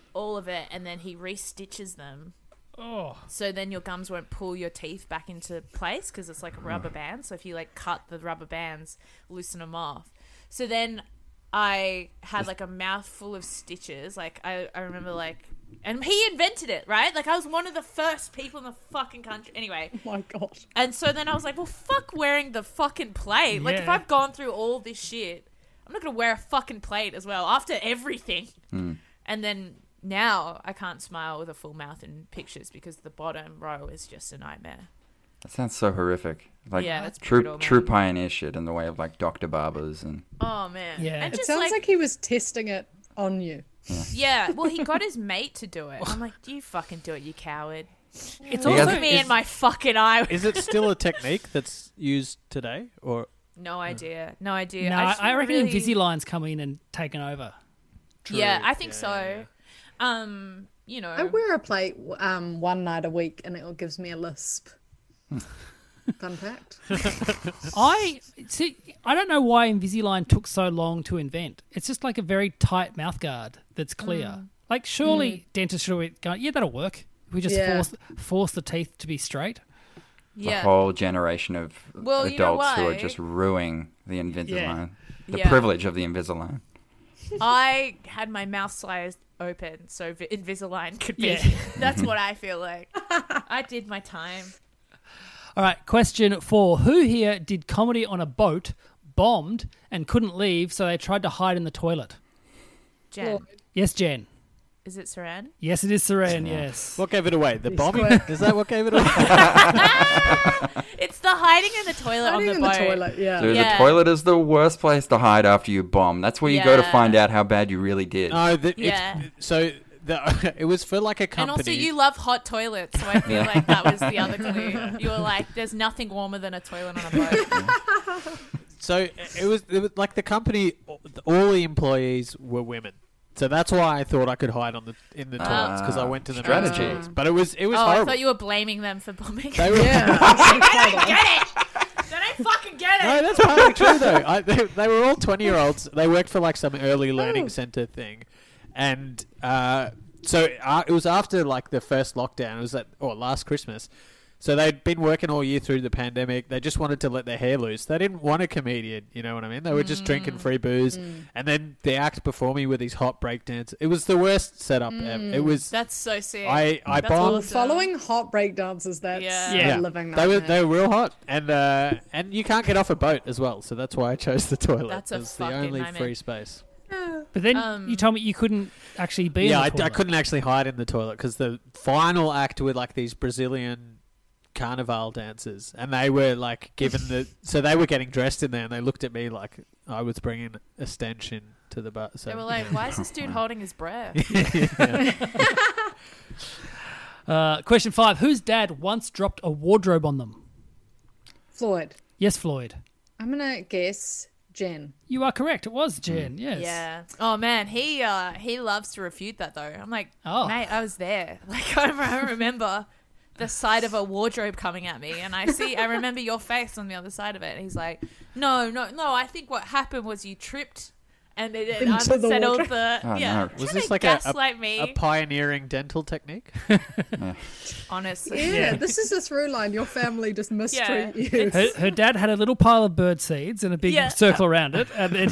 S3: all of it, and then he restitches them.
S2: Oh.
S3: So then your gums won't pull your teeth back into place because it's like a rubber band. So if you like cut the rubber bands, loosen them off. So then I had like a mouthful of stitches. Like I remember like, and he invented it, right? Like I was one of the first people in the fucking country. Anyway.
S5: Oh my God.
S3: And so then I was like, well, fuck wearing the fucking plate. Like if I've gone through all this shit, I'm not going to wear a fucking plate as well after everything. And then now I can't smile with a full mouth in pictures because the bottom row is just a nightmare.
S4: That sounds so horrific. Like,
S3: Yeah, that's
S4: true
S3: brutal, man.
S4: true pioneer shit in the way of like Dr. Barbers and
S3: Oh, man.
S2: Yeah.
S3: And
S5: It
S3: just
S5: sounds like he was testing it on you.
S3: yeah, well, he got his mate to do it. I'm like, you fucking do it, you coward.
S2: It's
S3: Look
S2: also
S3: at me in my fucking eye.
S6: Is it still a technique that's used today, or
S3: No idea. No idea.
S2: No,
S3: just
S2: I reckon
S3: really-
S2: Invisalign's come in and taken over.
S3: Yeah, I think so. You know.
S5: I wear a plate one night a week and it gives me a lisp. Fun fact.
S2: I don't know why Invisalign took so long to invent. It's just like a very tight mouth guard that's clear. Like surely dentists should have gone, yeah, that'll work. We just
S5: Yeah.
S2: force the teeth to be straight.
S3: Yeah.
S4: a whole generation of
S3: Well, you know
S4: adults who are
S3: why?
S4: just ruining the Invisalign. The
S3: Yeah.
S4: privilege of the Invisalign.
S3: I had my mouth sliced open so Invisalign could be.
S2: Yeah.
S3: That's what I feel like. I did my time.
S2: All right, question 4. Who here did comedy on a boat, bombed, and couldn't leave, so they tried to hide in the toilet?
S3: Jen,
S2: Yes, Jen.
S3: is it Saran?
S2: Yes, it is Saran, yes.
S6: what gave it away? The bombing?
S5: quick.
S6: Is that what gave it away?
S3: It's the hiding in the toilet
S5: Hiding
S3: on
S5: in
S3: the
S5: the
S3: boat.
S5: toilet, yeah.
S4: Dude,
S3: Yeah.
S4: the toilet is the worst place to hide after you bomb. That's where you go to
S3: Yeah.
S4: find out how bad you really did.
S6: No,
S3: Yeah.
S6: it was for like a
S3: And
S6: company.
S3: also, you love hot toilets, so I feel
S4: Yeah.
S3: like that was the other clue. You were like, "There's nothing warmer than a toilet on a boat."
S6: So it was like the company. All the employees were women. So that's why I thought I could hide in the toilets because I went to the men's
S4: strategy.
S6: toilets. But it was
S3: Oh, I
S6: horrible.
S3: thought you were blaming them for bombing.
S6: They were,
S5: Yeah.
S3: Get it? Then I fucking get it.
S6: No, that's partly true though. They were all 20-year-olds. They worked for like some early learning center thing, and so it was after like the first lockdown. It was last Christmas. So they'd been working all year through the pandemic. They just wanted to let their hair loose. They didn't want a comedian, you know what I mean? They were just drinking free booze. And then the act before me with these hot breakdance. It was the worst setup ever. It was.
S3: That's so sick.
S6: I
S3: That's
S6: bombed.
S3: awesome.
S5: Following hot break dances, that's
S3: Yeah.
S5: a living
S6: They were
S5: nightmare.
S6: real hot, and you can't get off a boat as well. So that's why I chose the toilet.
S3: That's a
S6: It's the
S3: fucking
S6: only
S3: nightmare.
S6: free space.
S2: But then you told me you couldn't actually be
S6: Yeah,
S2: in the
S6: I
S2: toilet.
S6: couldn't actually hide in the toilet because the final act with like these Brazilian carnival dancers, and they were like so they were getting dressed in there, and they looked at me like I was bringing a stench in to the butt. So
S3: They were like, "Why is this dude holding his breath?"
S2: Question 5. Whose dad once dropped a wardrobe on them?
S5: Floyd.
S2: Yes, Floyd.
S5: I'm going to guess Jen.
S2: You are correct. It was Jen, yes.
S3: Yeah. Oh man, he loves to refute that though. I'm like,
S2: Oh.
S3: mate, I was there. Like I remember the sight of a wardrobe coming at me, and I remember your face on the other side of it. And he's like, no. I think what happened was you tripped, and it
S5: Into the
S3: unsettled
S5: wardrobe.
S3: the.
S4: Oh,
S3: yeah.
S4: no.
S3: Trying
S6: was
S3: to
S6: this like
S3: gaslight me?
S6: a pioneering dental technique?
S3: Honestly,
S5: Yeah, this is a through line. Your family just mistreat
S3: Yeah.
S5: you.
S2: Her dad had a little pile of bird seeds and a big
S3: Yeah.
S2: circle around it, and then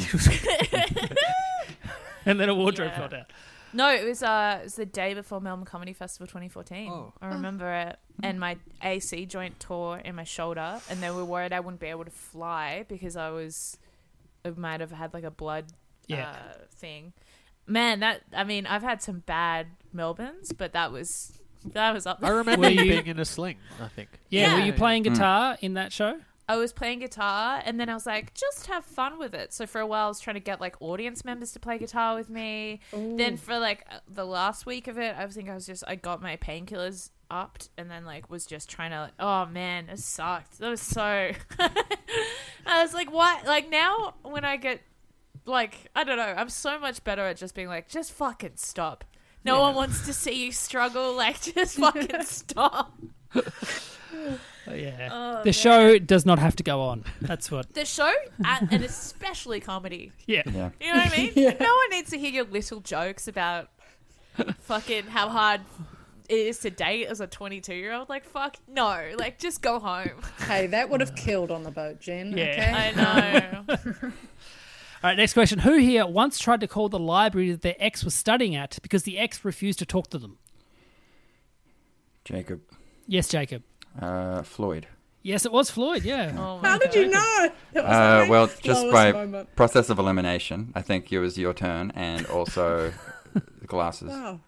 S2: and then a wardrobe
S3: Yeah.
S2: fell down.
S3: No, it was the day before Melbourne Comedy Festival 2014.
S6: Oh.
S3: I remember it, and my AC joint tore in my shoulder, and they were worried I wouldn't be able to fly because I might have had like a blood thing. Man, I've had some bad Melbournes, but that was up
S6: I
S3: there.
S6: remember
S2: Were
S6: you
S2: you-
S6: being in a sling. I think.
S2: Yeah, were
S3: Yeah.
S2: you playing guitar in that show?
S3: I was playing guitar, and then I was like, just have fun with it. So for a while, I was trying to get like audience members to play guitar with me. Then for like the last week of it, I got my painkillers upped, and then like was just trying to. Oh man, it sucked. That was so. I was like, what? Like now, when I get like, I don't know, I'm so much better at just being like, just fucking stop. No one wants to see you struggle. Like, just fucking stop.
S2: Yeah.
S3: Oh,
S2: The show does not have to go on. That's what.
S3: The show, and especially comedy.
S2: Yeah.
S4: Yeah.
S3: You know what I mean? No one needs to hear your little jokes about fucking how hard it is to date as a 22-year-old. Like, fuck no. Like, just go home.
S5: Hey, that would have killed on the boat, Jen.
S2: Yeah.
S5: Okay?
S3: I know.
S2: All right, next question. Who here once tried to call the library that their ex was studying at because the ex refused to talk to them?
S4: Jacob.
S2: Yes, Jacob.
S4: Floyd.
S2: Yes, it was Floyd, yeah.
S3: Oh my
S5: How did you know? That was my
S4: Well, just
S5: lowest
S4: by
S5: moment.
S4: process of elimination, I think it was your turn, and also the glasses.
S5: Wow.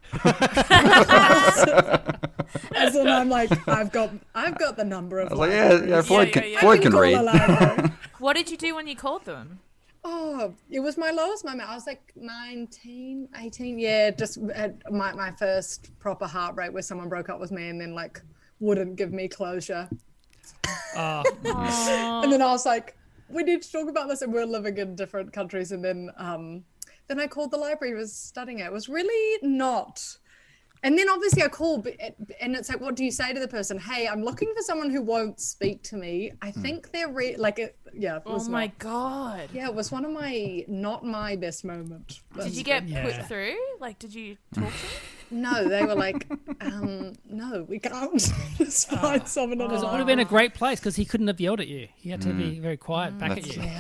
S5: As in, I'm like, I've got the number of.
S4: I was like, yeah, Floyd
S3: yeah,
S4: can,
S3: yeah.
S4: Floyd can
S5: call
S4: read.
S5: a library.
S3: What did you do when you called them?
S5: Oh, it was my lowest moment. I was like 19, 18. Yeah, just at my first proper heartbreak where someone broke up with me and then like wouldn't give me closure. And then I was like, we need to talk about this, and we're living in different countries. And then I called the library I was studying at. It was really not. And then obviously I called, and it's like, what do you say to the person? Hey, I'm looking for someone who won't speak to me. I think they're it was
S3: Oh my
S5: not.
S3: God.
S5: Yeah, it was one of not my best moment.
S3: Did you get put through? Like, did you talk to them?
S5: No, they were like, no, we can't. Just find someone on
S2: Because
S5: a
S2: it would have been a great place because he couldn't have yelled at you. He had to be very quiet back at you.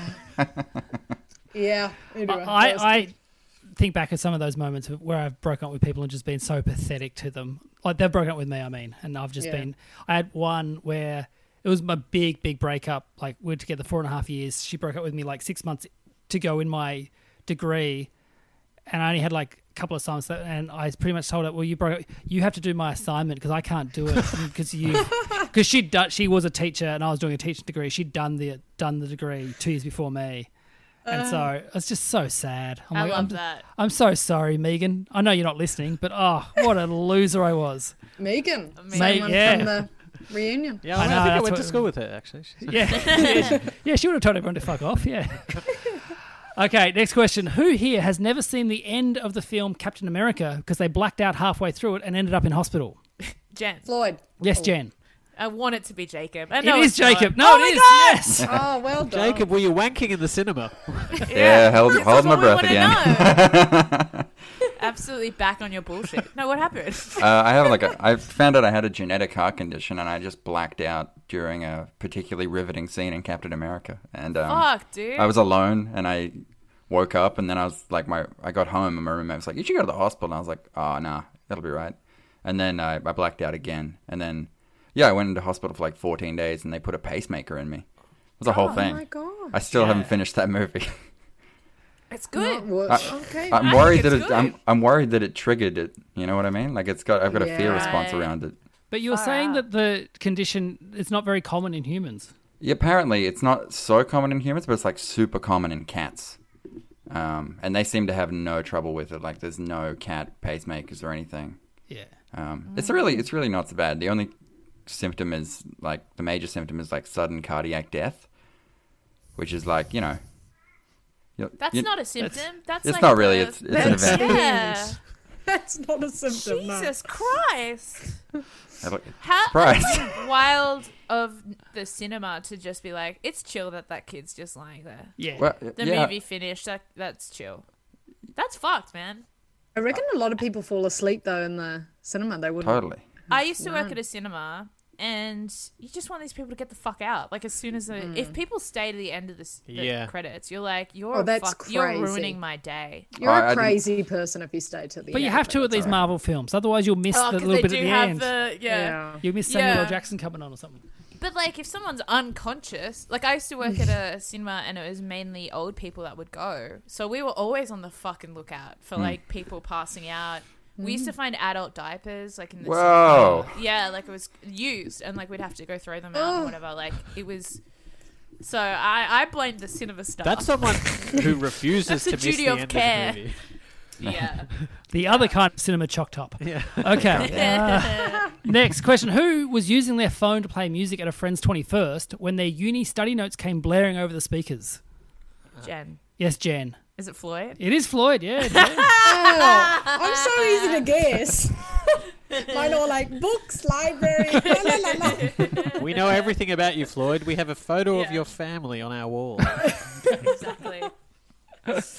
S5: Yeah. Anyway,
S2: I think back at some of those moments where I've broken up with people and just been so pathetic to them. Like, they've broken up with me, I mean. And I've just been... I had one where it was my big breakup. Like, we were together 4.5 years. She broke up with me like 6 months to go in my degree. And I only had like a couple of assignments. And I pretty much told her, well, you have to do my assignment because I can't do it. Because she was a teacher and I was doing a teaching degree. She'd done the degree 2 years before me. And so it's just so sad.
S3: I love that.
S2: I'm so sorry, Megan. I know you're not listening, but what a loser I was.
S5: Megan.
S3: Megan.
S5: Someone
S2: Yeah.
S5: from the reunion.
S6: Yeah,
S2: I
S6: I
S2: know,
S6: think I
S2: that's
S6: went to
S2: what-
S6: school with her, actually.
S2: Yeah, she would have told everyone to fuck off, yeah. Okay, next question. Who here has never seen the end of the film Captain America because they blacked out halfway through it and ended up in hospital?
S3: Jen.
S5: Floyd.
S2: Yes, Jen.
S3: I want it to be Jacob. I
S2: It
S3: know
S2: is
S3: it's not.
S2: Jacob. No,
S3: Oh
S2: it
S3: my
S2: is.
S3: God!
S2: Yes.
S5: Oh, well done.
S6: Jacob, were you wanking in the cinema?
S4: Yeah, hold
S3: This
S4: my
S3: is what we
S4: breath
S3: wanna
S4: again.
S3: know. Absolutely back on your bullshit. No, what happened?
S4: I found out I had a genetic heart condition, and I just blacked out during a particularly riveting scene in Captain America. And
S3: Fuck, dude.
S4: I was alone, and I woke up, and then I was like, I got home, and my roommate was like, "You should go to the hospital." And I was like, "Oh, nah, that'll be right." And then I blacked out again, and then I went into hospital for like 14 days, and they put a pacemaker in me. It was a whole thing.
S5: Oh my God.
S4: I still haven't finished that movie.
S3: It's good.
S5: Okay.
S4: I'm
S3: I
S4: worried
S3: think
S4: that
S3: it's
S4: it,
S3: good.
S4: I'm worried that it triggered it. You know what I mean? Like I've got a fear
S5: Yeah.
S4: response around it.
S2: But you were
S3: Far
S2: saying
S3: out.
S2: that the condition is not very common in humans.
S4: Yeah, apparently, it's not so common in humans, but it's like super common in cats. And they seem to have no trouble with it. Like there's no cat pacemakers or anything.
S2: Yeah.
S4: It's really not so bad. The only symptom is like the major symptom is like sudden cardiac death, which is like
S3: That's not a symptom. That's
S4: it's
S3: like
S4: not really.
S3: the-
S4: It's an
S5: That's
S4: event.
S3: Yeah.
S5: That's not a symptom, no.
S3: Jesus Christ.
S4: Surprise!
S3: How wild of the cinema to just be like, it's chill that kid's just lying there.
S2: Yeah.
S4: Well,
S3: The
S4: yeah.
S3: movie finished. That's chill. That's fucked, man.
S5: I reckon a lot of people fall asleep, though, in the cinema. They wouldn't.
S4: Totally.
S3: I used to work at a cinema, and you just want these people to get the fuck out. Like as soon as if people stay to the end of the
S6: Yeah.
S3: credits, you're like,
S5: Oh, that's
S3: you're
S5: crazy.
S3: ruining my day.
S5: You're
S4: I
S5: a
S4: didn't-
S5: crazy person if you stay to the
S2: But
S5: end.
S2: you have to at these
S5: Sorry.
S2: Marvel films. Otherwise, you'll miss
S3: Oh,
S2: the
S3: 'cause
S2: little
S3: they
S2: bit
S3: do
S2: at the
S3: have
S2: end.
S3: the
S5: Yeah.
S2: You'll miss Samuel
S3: Yeah.
S2: L. Jackson coming on or something.
S3: But like, if someone's unconscious, like I used to work at a cinema, and it was mainly old people that would go. So we were always on the fucking lookout for like people passing out. We used to find adult diapers like in the
S4: Whoa.
S3: cinema. Yeah, like it was used, and like we'd have to go throw them out and whatever. Like it was. So I blamed the cinema staff.
S6: That's someone who refuses
S3: That's
S6: to
S3: a
S6: miss
S3: duty
S6: the
S3: of
S6: end
S3: care.
S6: of the movie.
S3: yeah.
S2: The other kind of cinema chocked up.
S6: Yeah.
S2: Okay. Next question. Who was using their phone to play music at a friend's 21st when their uni study notes came blaring over the speakers?
S3: Jen,
S2: Yes, Jen.
S3: is it Floyd?
S2: It is Floyd, yeah. Jen.
S5: Oh, I'm so easy to guess. Mine are like books, library, la, la, la, la.
S6: We know everything about you, Floyd. We have a photo of
S3: Yeah.
S6: your family on our wall.
S3: Exactly.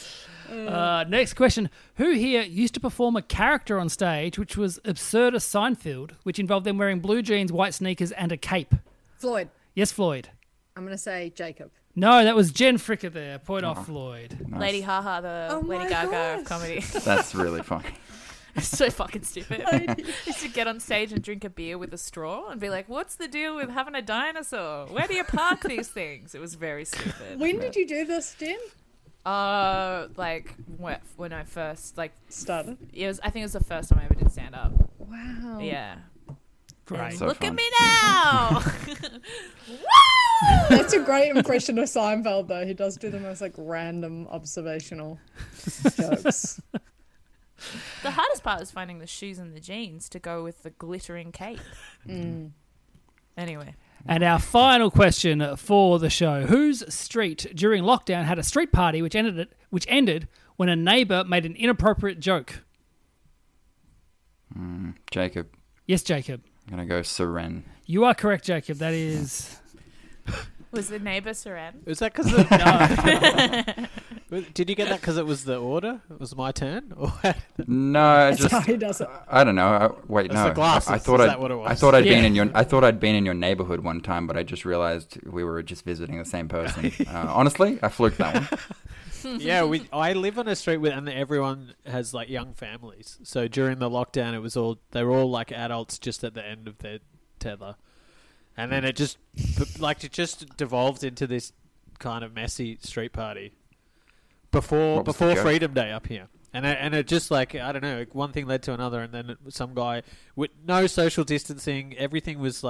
S2: Next question. Who here used to perform a character on stage which was Absurdist Seinfeld, which involved them wearing blue jeans, white sneakers, and a cape?
S5: Floyd.
S2: Yes, Floyd.
S5: I'm going to say Jacob.
S2: No, that was Jen Fricker there. Point off Floyd.
S4: Nice.
S3: Lady Haha, the Lady Gaga of comedy.
S4: That's really funny.
S3: It's so fucking stupid. Used to get on stage and drink a beer with a straw and be like, what's the deal with having a dinosaur? Where do you park these things? It was very stupid.
S5: When did you do this, Jen?
S3: Like when I first
S5: started.
S3: I think it was the first time I ever did stand up.
S5: Wow.
S3: Yeah.
S2: Great.
S4: So
S3: Look
S4: fun.
S3: at me now.
S5: That's a great impression of Seinfeld, though. He does do the most random observational jokes.
S3: The hardest part is finding the shoes and the jeans to go with the glittering cape. Anyway.
S2: And our final question for the show. Whose street during lockdown had a street party which ended when a neighbour made an inappropriate joke?
S4: Jacob.
S2: Yes, Jacob.
S4: I'm going to go Seren.
S2: You are correct, Jacob. That is...
S3: Was the neighbour Seren?
S6: Was that because of... No. Did you get that because it was the order? It was my turn? Or
S4: No, I just...
S5: how he does it.
S4: I don't know. Wait,
S6: It's
S4: no.
S6: the glasses.
S4: I thought
S6: Is that what it was?
S4: I thought I'd
S2: Yeah.
S4: been in your. I thought I'd been in your neighborhood one time, but I just realized we were just visiting the same person. Honestly, I fluked that one.
S6: Yeah, I live on a street and everyone has young families. So during the lockdown, they were all adults just at the end of their tether, and then it just devolved into this kind of messy street party before
S4: joke?
S6: Freedom Day up here. And it just I don't know, one thing led to another, and then some guy with no social distancing, everything was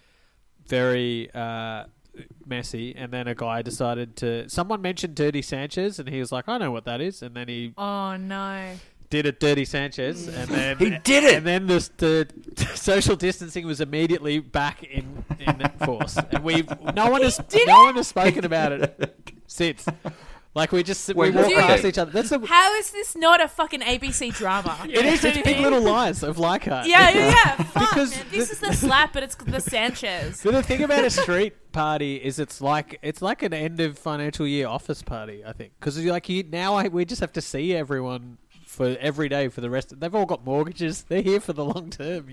S6: very messy, and then a guy decided someone mentioned Dirty Sanchez, and he was like, I know what that is, and then he
S3: Oh, no.
S6: did a Dirty Sanchez, and then
S4: He did it!
S6: and then the social distancing was immediately back in force, and no one has spoken about it since. We just we walk past each other.
S3: How is this not a fucking ABC drama?
S6: It is. It's Big Little Lies of Leichhardt.
S3: Yeah. Fuck,
S6: Because
S3: man. This is the slap, but it's the Sanchez.
S6: But the thing about a street party is it's like an end of financial year office party, I think, because we just have to see everyone for every day for the rest. They've all got mortgages. They're here for the long term,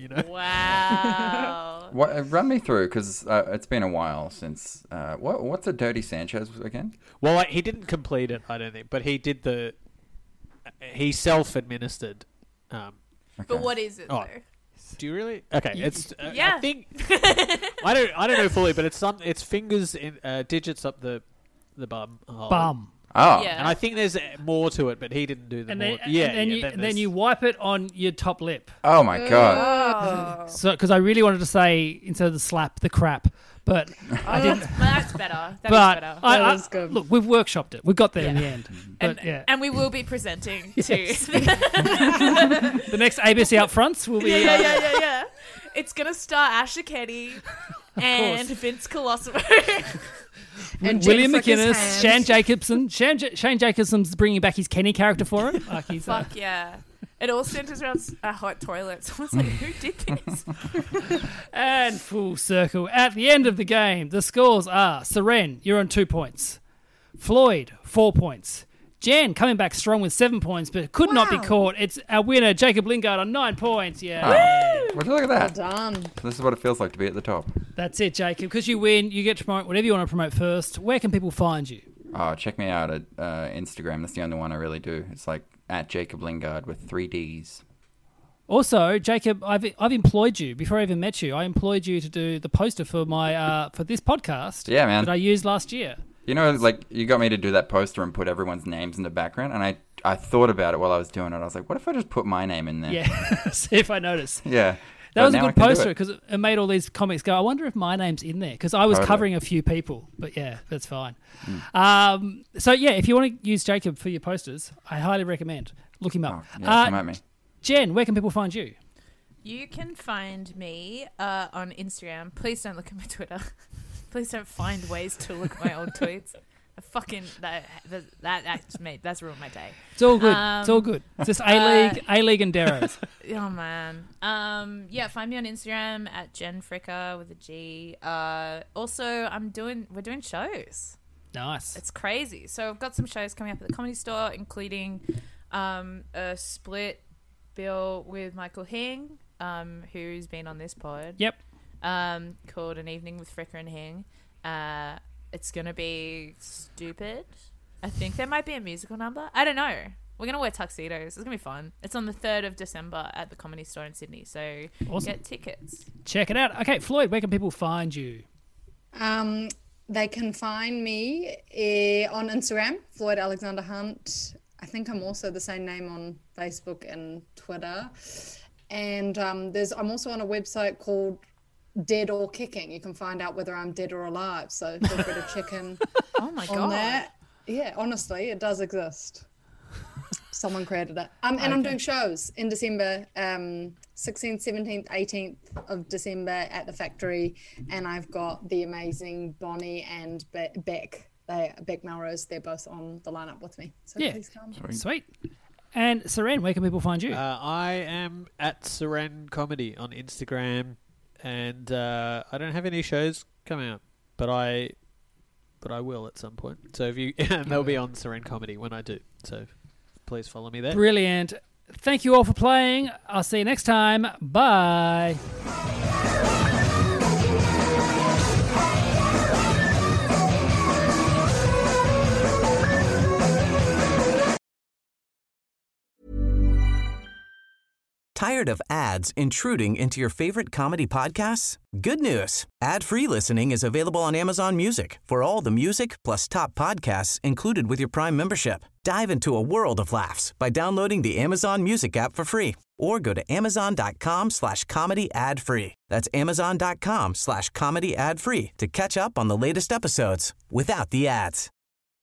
S3: Wow.
S4: Run me through, because it's been a while since. What's a Dirty Sanchez again?
S6: Well, he didn't complete it, I don't think, but he did he self-administered.
S3: But
S4: Okay.
S3: what is it,
S6: Oh.
S3: though?
S6: Do you really? Okay, it's
S3: Yeah.
S6: I think I don't know fully, but it's fingers in digits up the bum hole.
S2: Bum.
S4: Oh.
S3: Yeah.
S6: And I think there's more to it, but he didn't do the
S2: And
S6: more.
S2: then, then you wipe it on your top lip.
S4: Oh my god.
S3: Oh.
S2: So, because I really wanted to say, instead of the slap, the crap. But I didn't.
S3: That's better. That
S2: But
S3: is better.
S2: I,
S5: is good.
S2: look, we've workshopped it. We got there in the end. But
S3: And we will be presenting to...
S2: the next ABC up fronts will be.
S3: Yeah. It's going to star Asher Ketty and Vince Colosimo.
S5: And
S2: William
S5: Jen Fricker's
S2: McInnes,
S5: hand.
S2: Shane Jacobson. Shane Jacobson's bringing back his Kenny character for him.
S3: Fuck yeah. It all centers around a hot toilet. Someone's like, who did this?
S2: And full circle. At the end of the game, the scores are Seren, you're on 2 points. Floyd, 4 points. Jen coming back strong with 7 points, but could not be
S5: Wow.
S2: caught. It's our winner, Jacob Lingard, on 9 points. Yeah.
S4: Well, look at that.
S5: Done.
S4: This is what it feels like to be at the top.
S2: That's it, Jacob. Because you win, you get to promote whatever you want to promote first. Where can people find you?
S4: Oh, check me out at Instagram. That's the only one I really do. It's at Jacob Lingard with 3 Ds.
S2: Also, Jacob, I've employed you before I even met you. I employed you to do the poster for my for this podcast.
S4: Yeah, man.
S2: That I used last year.
S4: You know, you got me to do that poster and put everyone's names in the background, and I thought about it while I was doing it. I was like, what if I just put my name in there?
S2: Yeah. See if I notice.
S4: Yeah.
S2: That
S4: But
S2: was a
S4: now I
S2: good
S4: can do
S2: poster
S4: it.
S2: because it made all these comics go, I wonder if my name's in there. Because I was
S4: Totally.
S2: covering a few people. But yeah, that's fine. So yeah, if you want to use Jacob for your posters, I highly recommend. Look him
S4: Oh,
S2: up.
S4: yeah, come at me.
S2: Jen, where can people find you?
S3: You can find me on Instagram. Please don't look at my Twitter. Please don't find ways to look at my old tweets. That's ruined my day.
S2: It's all good. It's all good. It's just A-League and Darrows.
S3: Oh man. Yeah, find me on Instagram at Jen Fricker with a G. Also, we're doing shows.
S2: Nice.
S3: It's crazy. So I've got some shows coming up at the Comedy Store, including a split bill with Michael Hing, who's been on this pod.
S2: Yep.
S3: Called An Evening with Fricker and Hing. It's going to be stupid. I think there might be a musical number. I don't know. We're going to wear tuxedos. It's going to be fun. It's on the 3rd of December at the Comedy Store in Sydney. So get tickets.
S2: Check it out. Okay, Floyd, where can people find you?
S5: They can find me on Instagram, Floyd Alexander Hunt. I think I'm also the same name on Facebook and Twitter. And I'm also on a website called Dead or Kicking. You can find out whether I'm dead or alive. So feel free to check in
S3: oh my
S5: on
S3: God.
S5: that. Yeah, honestly, it does exist. Someone created it. And I'm doing shows in December, 16th, 17th, 18th of December at the Factory. And I've got the amazing Bonnie and Beck Melrose. They're both on the lineup with me. So please come.
S2: Sweet. And Seren, where can people find you?
S6: I am at Seren Comedy on Instagram. And I don't have any shows coming out, but I will at some point. So if you, they'll be on Seren Comedy when I do. So please follow me there.
S2: Brilliant. Thank you all for playing. I'll see you next time. Bye.
S8: Tired of ads intruding into your favorite comedy podcasts? Good news. Ad-free listening is available on Amazon Music for all the music plus top podcasts included with your Prime membership. Dive into a world of laughs by downloading the Amazon Music app for free or go to amazon.com/comedy ad-free. That's amazon.com/comedy ad-free to catch up on the latest episodes without the ads.